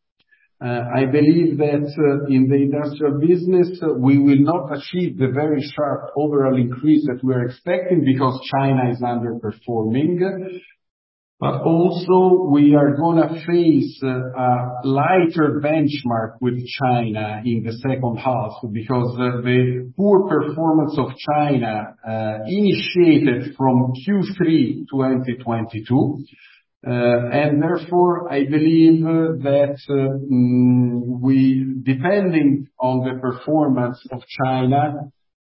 Uh, I believe that uh, in the industrial business, uh, we will not achieve the very sharp overall increase that we are expecting because China is underperforming. But also we are gonna face uh, a lighter benchmark with China in the second half because uh, the poor performance of China uh, initiated from Q three twenty twenty-two. Uh, and therefore I believe uh, that uh, mm, we, depending on the performance of China,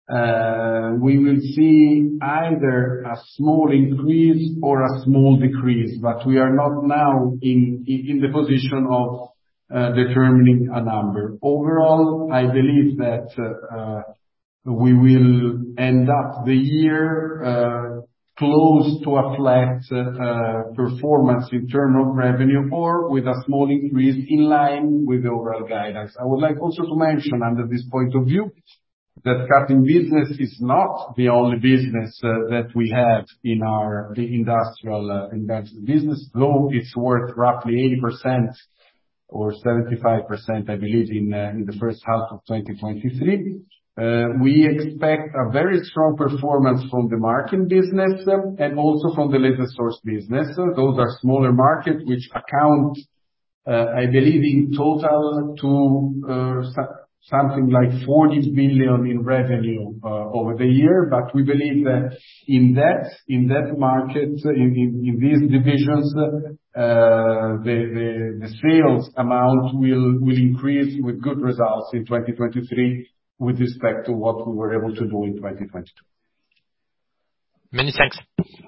Uh, we will see either a small increase or a small decrease, but we are not now in in the position of uh, determining a number. Overall, I believe that uh, we will end up the year uh, close to a flat uh, performance in terms of revenue or with a small increase in line with the overall guidance. I would like also to mention, under this point of view, that cutting business is not the only business uh, that we have in our the industrial uh, industrial business, though it's worth roughly eighty percent or seventy-five percent, I believe, in uh, in the first half of twenty twenty-three. Uh, we expect a very strong performance from the marking business um, and also from the laser source business. Uh, those are smaller markets which account, uh, I believe, in total to uh, something like forty billion in revenue uh, over the year. But we believe that in that in that market, in in, in these divisions, uh, the, the the sales amount will will increase with good results in twenty twenty-three with respect to what we were able to do in twenty twenty-two. Many thanks.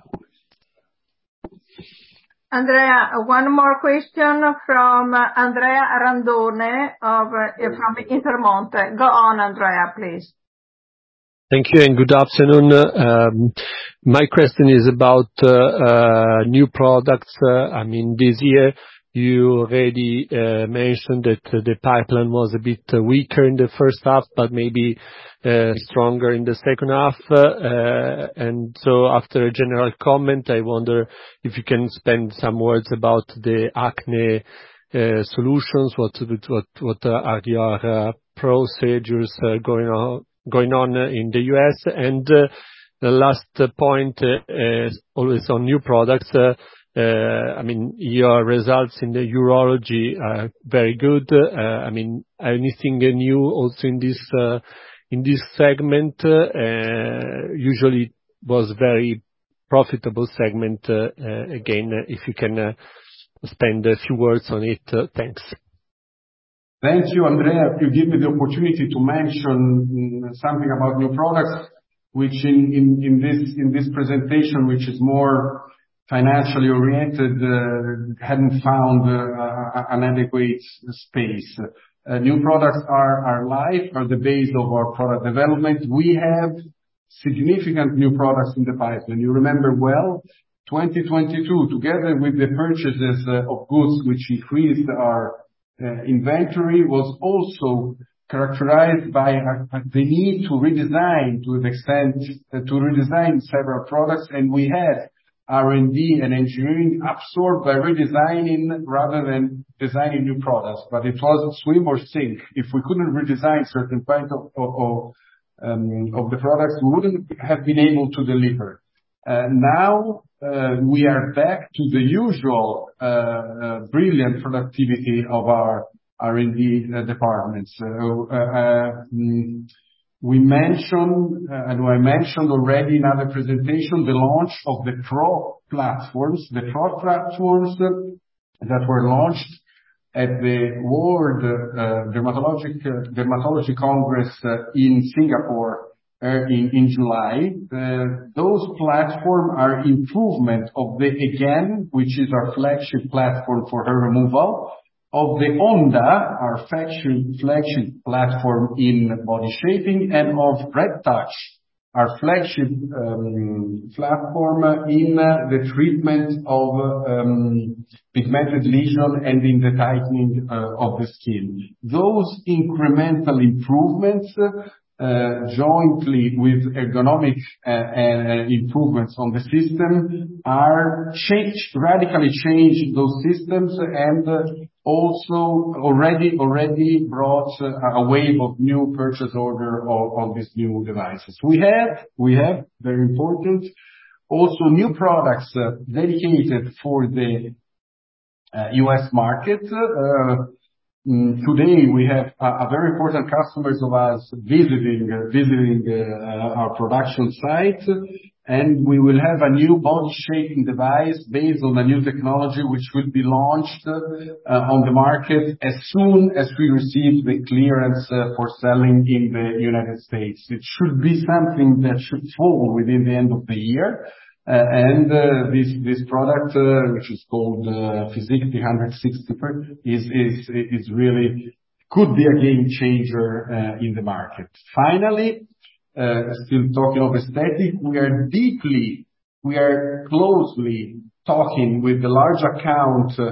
Andrea, one more question from Andrea Randone of uh, from Intermonte. Go on, Andrea, please. Thank you and good afternoon. Um, my question is about uh, uh, new products. Uh, I mean, this year You already uh, mentioned that the pipeline was a bit weaker in the first half, but maybe uh, stronger in the second half. Uh, and so after a general comment, I wonder if you can spend some words about the acne uh, solutions. What what what are your uh, procedures uh, going on going on in the U S? And uh, the last point uh, is always on new products. Uh, Uh, I mean, your results in the urology are very good. Uh, I mean, anything new also in this uh, in this segment? Uh, usually was very profitable segment. Uh, uh, again, uh, if you can uh, spend a few words on it, uh, thanks. Thank you, Andrea. You give me the opportunity to mention something about new products, which in in in this in this presentation, which is more financially oriented, uh, hadn't found uh, an adequate space. Uh, new products are are live, are the base of our product development. We have significant new products in the pipeline. You remember well, twenty twenty-two, together with the purchases uh, of goods which increased our uh, inventory, was also characterized by uh, the need to redesign to an extent, uh, to redesign several products, and we had R and D and engineering absorbed by redesigning rather than designing new products. But it was swim or sink. If we couldn't redesign certain kinds of, of, of, um, of the products, we wouldn't have been able to deliver. Uh, now uh, we are back to the usual uh, uh, brilliant productivity of our R and D uh, departments. Uh, uh, mm, We mentioned, uh, and I mentioned already in other presentation, the launch of the Pro platforms, the Pro platforms uh, that were launched at the World uh, Dermatologic uh, Dermatology Congress uh, in Singapore uh, in, in July. Uh, those platforms are improvement of the Again, which is our flagship platform for hair removal, of the Onda, our flagship, flagship platform in body shaping, and of Red Touch, our flagship um, platform in uh, the treatment of um, pigmented lesion and in the tightening uh, of the skin. Those incremental improvements uh, jointly with ergonomic uh, uh, improvements on the system are change, radically change those systems and uh, also already already brought uh, a wave of new purchase order of, of these new devices. We have, we have, very important, also new products uh, dedicated for the uh, U S market. Uh, Today we have a, a very important customers of us visiting uh, visiting uh, our production site, and we will have a new body shaping device based on a new technology which will be launched uh, on the market as soon as we receive the clearance uh, for selling in the United States. It should be something that should fall within the end of the year. Uh, and uh, this this product, uh, which is called uh, Physique three sixty, is is is really could be a game changer uh, in the market. Finally, uh, still talking of aesthetic, we are deeply, we are closely talking with the large account uh,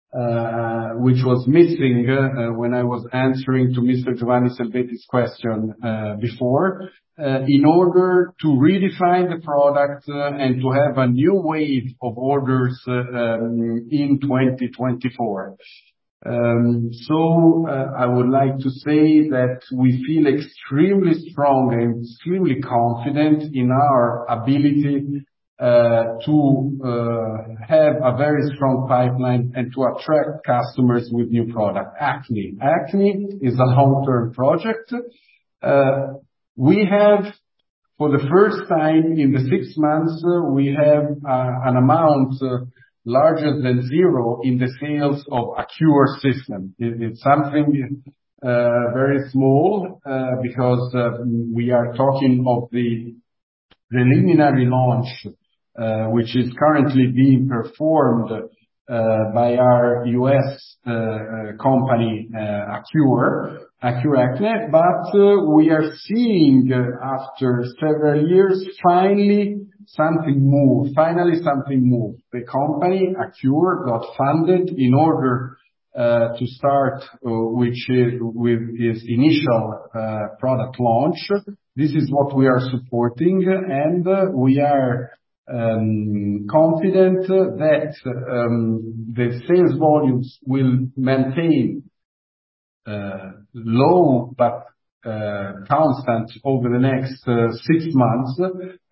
uh, which was missing uh, when I was answering to Mister Giovanni Salvetti's question uh, before. Uh, in order to redefine the product uh, and to have a new wave of orders uh, um, in twenty twenty-four. Um, so uh, I would like to say that we feel extremely strong and extremely confident in our ability uh, to uh, have a very strong pipeline and to attract customers with new product. Acne. Acne is a long-term project. Uh, We have, for the first time in the six months, uh, we have uh, an amount uh, larger than zero in the sales of a cure system. It, it's something uh, very small uh, because uh, we are talking of the preliminary launch, uh, which is currently being performed uh, by our U S uh, company, uh, Accure. Accure Acne, but uh, we are seeing uh, after several years finally something moved. Finally, something moved. The company, Accure, got funded in order uh, to start uh, which is, with its initial uh, product launch. This is what we are supporting, and uh, we are um, confident that um, the sales volumes will maintain uh, low but uh, constant over the next uh, six months.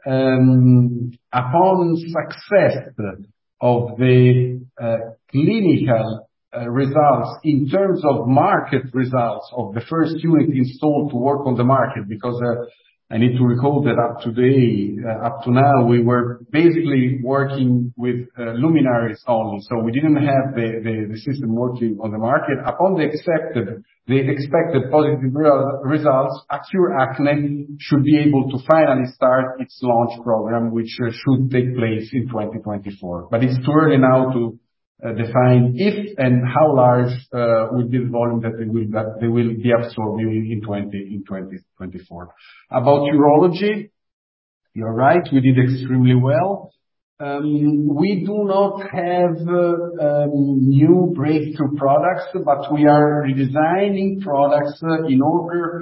Um, upon success of the uh, clinical uh, results in terms of market results of the first unit installed to work on the market, because uh, I need to recall that up to today, uh, up to now, we were basically working with uh, luminaries only, so we didn't have the, the, the system working on the market. Upon the accepted, the expected positive real, results, Accure Acne should be able to finally start its launch program, which uh, should take place in twenty twenty-four. But it's too early now to uh, define if and how large uh, will be the volume that they will that they will be absorbing in twenty twenty-four. About urology, you're right, we did extremely well. Um, we do not have uh, um, new breakthrough products, but we are redesigning products uh, in order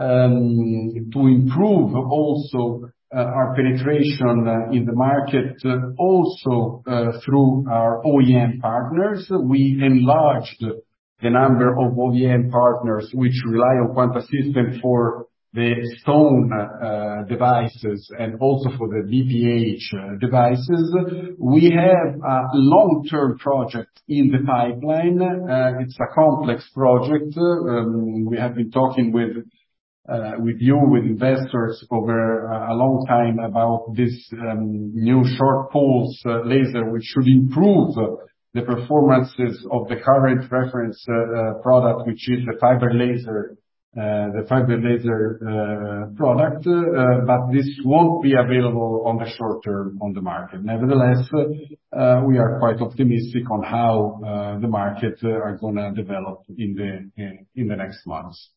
um, to improve also uh, our penetration uh, in the market, uh, also uh, through our O E M partners. We enlarged the number of O E M partners which rely on Quanta System for the stone uh, devices and also for the B P H uh, devices. We have a long-term project in the pipeline. Uh, it's a complex project. Um, we have been talking with uh, with you, with investors over a long time about this um, new short pulse uh, laser, which should improve the performances of the current reference uh, uh, product, which is the fiber laser. Uh, the fiber laser uh, product, uh, but this won't be available on the short term on the market. Nevertheless, uh, we are quite optimistic on how uh, the market uh, are gonna develop in the in the next months.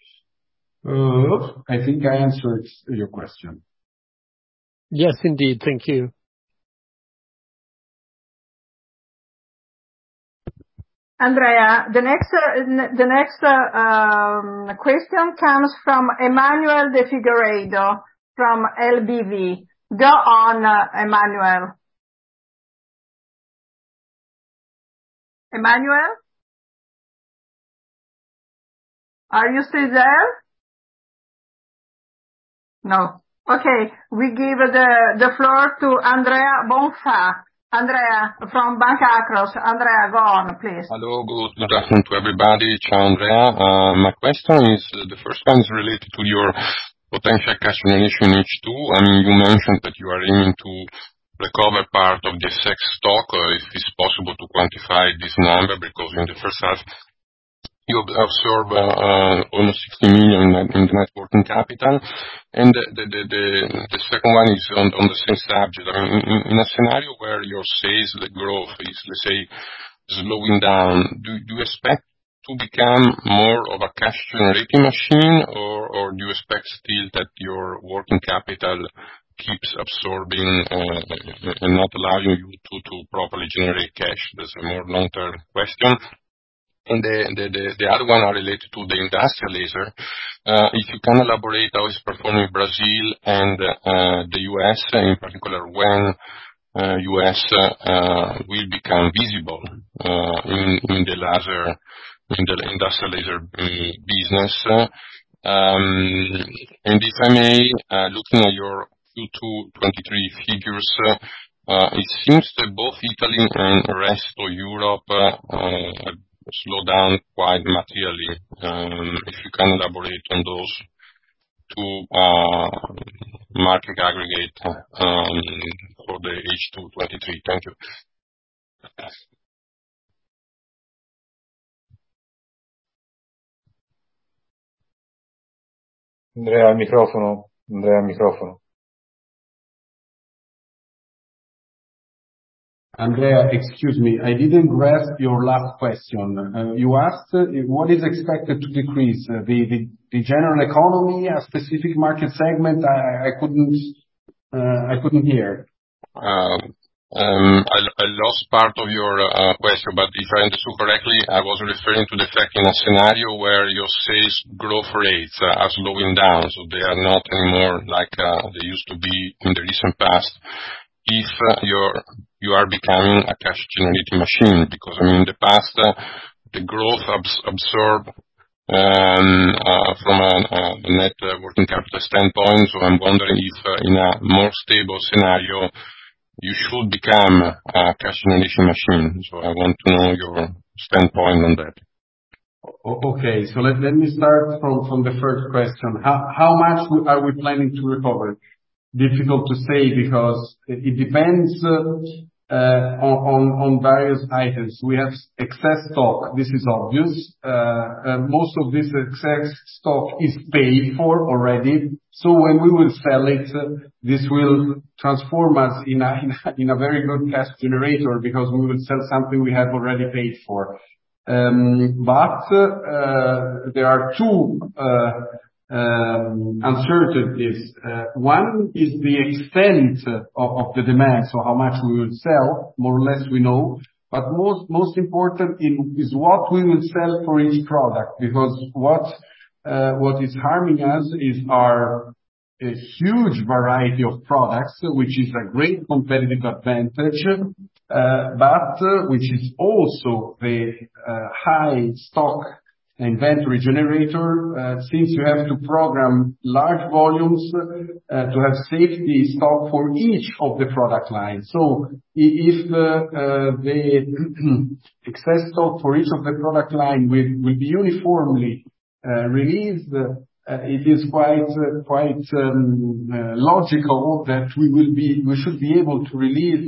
Uh, I think I answered your question. Yes, indeed. Thank you. Andrea, the next uh, the next uh, um, question comes from Emmanuel De Figueiredo from L B V. Go on, uh, Emmanuel. Emmanuel? Are you still there? No. Okay, we give the, the floor to Andrea Bonfa. Andrea from Banca Akros. Andrea, go on, please. Hello, good, good afternoon to everybody. Ciao, Andrea. Uh, my question is, uh, the first one is related to your potential cash generation in H two. I mean, you mentioned that you are aiming to recover part of the excess stock, uh, if it's possible to quantify this number, because in the first half, you absorb uh, uh, almost sixty million in the net working capital. And the, the, the, the, the second one is on, on the same subject. I mean, in, in a scenario where your sales growth is, let's say, slowing down, do, do you expect to become more of a cash generating machine, or, or do you expect still that your working capital keeps absorbing uh, and not allowing you to, to properly generate cash? That's a more long-term question. And the, the, the, the other one are related to the industrial laser. Uh, if you can elaborate how it's performing in Brazil and uh, the U S, in particular when uh, U S uh, uh, will become visible uh, in, in the laser, in the industrial laser um, business. Um, and if I may, uh, looking at your Q two twenty-three figures, uh, uh, it seems that both Italy and the rest of Europe uh, uh, slow down quite materially. Um, if you can elaborate on those two uh, market aggregate um, for the H two twenty-three. Thank you. Andrea, microfono. Andrea, microfono. Andrea, excuse me, I didn't grasp your last question. Uh, you asked uh, what is expected to decrease, uh, the, the, the general economy, a specific market segment? I, I couldn't I couldn't hear. Um, um, I, I lost part of your uh, question, but if I understood correctly, I was referring to the fact in a scenario where your sales growth rates uh, are slowing down, so they are not anymore like uh, they used to be in the recent past. If uh, you're, you are becoming a cash generating machine, because I mean in the past uh, the growth abs- absorbed um, uh, from a, a net uh, working capital standpoint. So I'm wondering if uh, in a more stable scenario you should become a cash generation machine. So I want to know your standpoint on that. Okay, so let, let me start from, from the first question. How, how much are we planning to recover? Difficult to say because it depends uh, on, on, on various items. We have excess stock. This is obvious. Uh, uh, most of this excess stock is paid for already. So when we will sell it, uh, this will transform us in a, in a, in a very good cash generator because we will sell something we have already paid for. Um, but uh, there are two uh, um, uncertainties. Uh, one is the extent of, of the demand, so how much we will sell, more or less we know. But most most important in, is what we will sell for each product, because what uh, what is harming us is our a huge variety of products, which is a great competitive advantage, uh, but uh, which is also the uh, high stock inventory generator, uh, since you have to program large volumes uh, to have safety stock for each of the product lines. So if uh, uh, the excess stock for each of the product line will, will be uniformly uh, released, uh, Uh, it is quite uh, quite um, uh, logical that we will be we should be able to release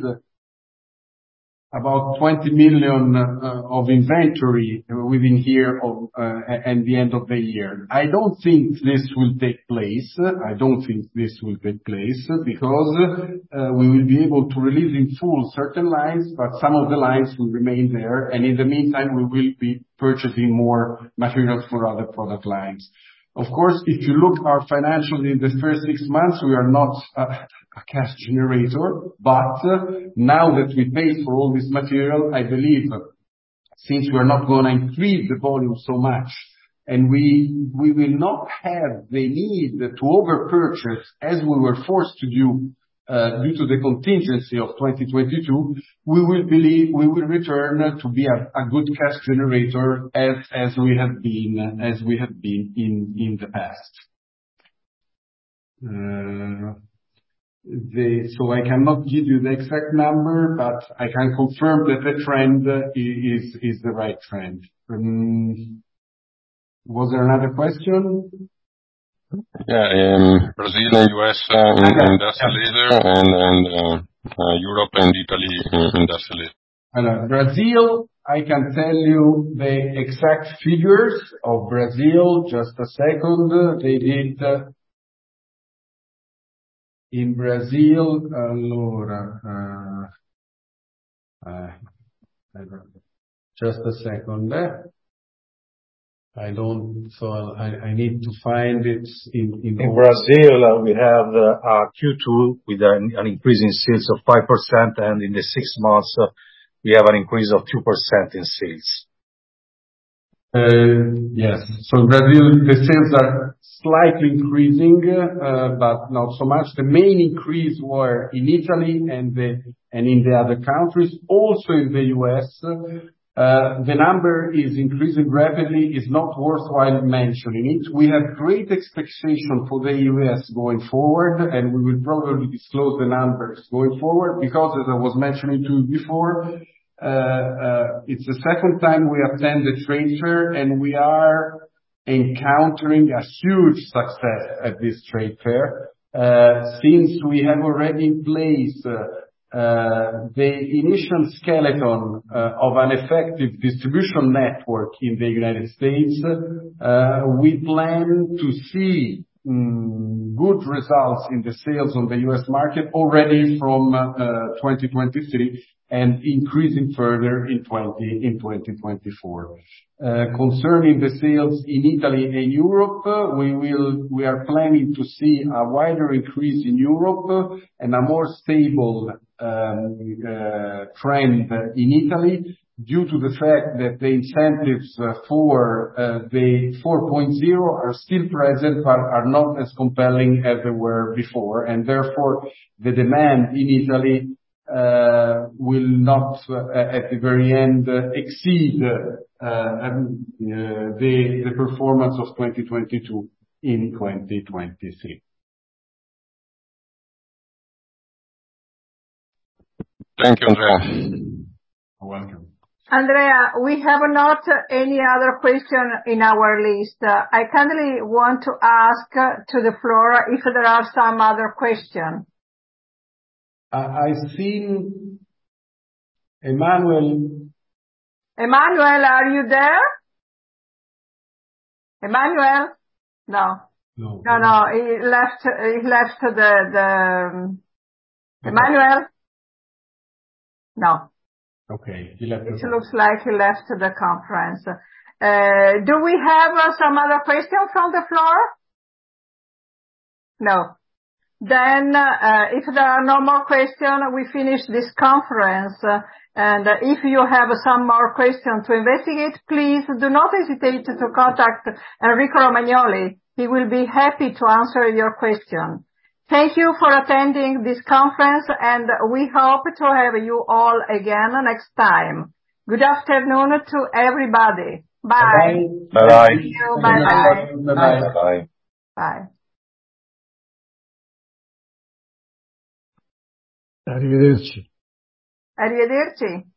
about twenty million uh, of inventory within here of uh, at the end of the year. I don't think this will take place. I don't think this will take place because uh, we will be able to release in full certain lines, but some of the lines will remain there, and in the meantime we will be purchasing more materials for other product lines. Of course, if you look at our financials in the first six months, we are not a, a cash generator, but uh, now that we paid for all this material, I believe, uh, since we are not going to increase the volume so much, and we we will not have the need to over-purchase as we were forced to do uh, due to the contingency of twenty twenty-two, we will believe we will return to be a, a good cash generator as as we have been as we have been in in the past. Uh, the, so I cannot give you the exact number, but I can confirm that the trend is is the right trend. Um, was there another question? Yeah, in Brazil and U S uh, in okay. industrial laser, and and uh, uh, Europe and Italy in industrial laser. Uh, Brazil, I can tell you the exact figures of Brazil. Just a second. They did uh, in Brazil. Allora, uh, uh, just a second. I don't, so I, I need to find it in, in, in Brazil, uh, we have uh, uh, Q two with an, an increase in sales of five percent, and in the six months, uh, we have an increase of two percent in sales. Uh, yes. So in Brazil, the sales are slightly increasing, uh, but not so much. The main increase were in Italy and the, and in the other countries, also in the U S. Uh, the number is increasing rapidly. It's not worthwhile mentioning it. We have great expectation for the U S going forward, and we will probably disclose the numbers going forward because, as I was mentioning to you before, uh, uh, it's the second time we attend the trade fair, and we are encountering a huge success at this trade fair, uh, since we have already in place uh, Uh, the initial skeleton uh, of an effective distribution network in the United States. Uh, we plan to see um, good results in the sales on the U S market already from uh, twenty twenty-three, and increasing further in twenty twenty-four. Concerning the sales in Italy and Europe, we are planning to see a wider increase in Europe and a more stable trend in Italy, due to the fact that the incentives for the four point oh are still present, but are not as compelling as they were before. And therefore, the demand in Italy will not, at the very end, exceed the performance of twenty twenty-two in twenty twenty-three. Thank you, Andrea. You're welcome. Andrea, we have not any other question in our list. I kindly want to ask to the floor if there are some other questions. I've seen Emmanuel. Emmanuel, are you there? Emmanuel? No. No. No, no, he left, he left the, the, Emmanuel? No. Okay, he left. It looks like he left the conference. Uh, do we have uh, some other question from the floor? No. Then, uh, if there are no more questions, we finish this conference. Uh, and uh, if you have some more questions to investigate, please do not hesitate to contact Enrico Romagnoli. He will be happy to answer your question. Thank you for attending this conference, and we hope to have you all again next time. Good afternoon to everybody. Bye. Bye-bye. Thank you. Bye-bye. Bye-bye. Bye. Bye. Arrivederci. Arrivederci.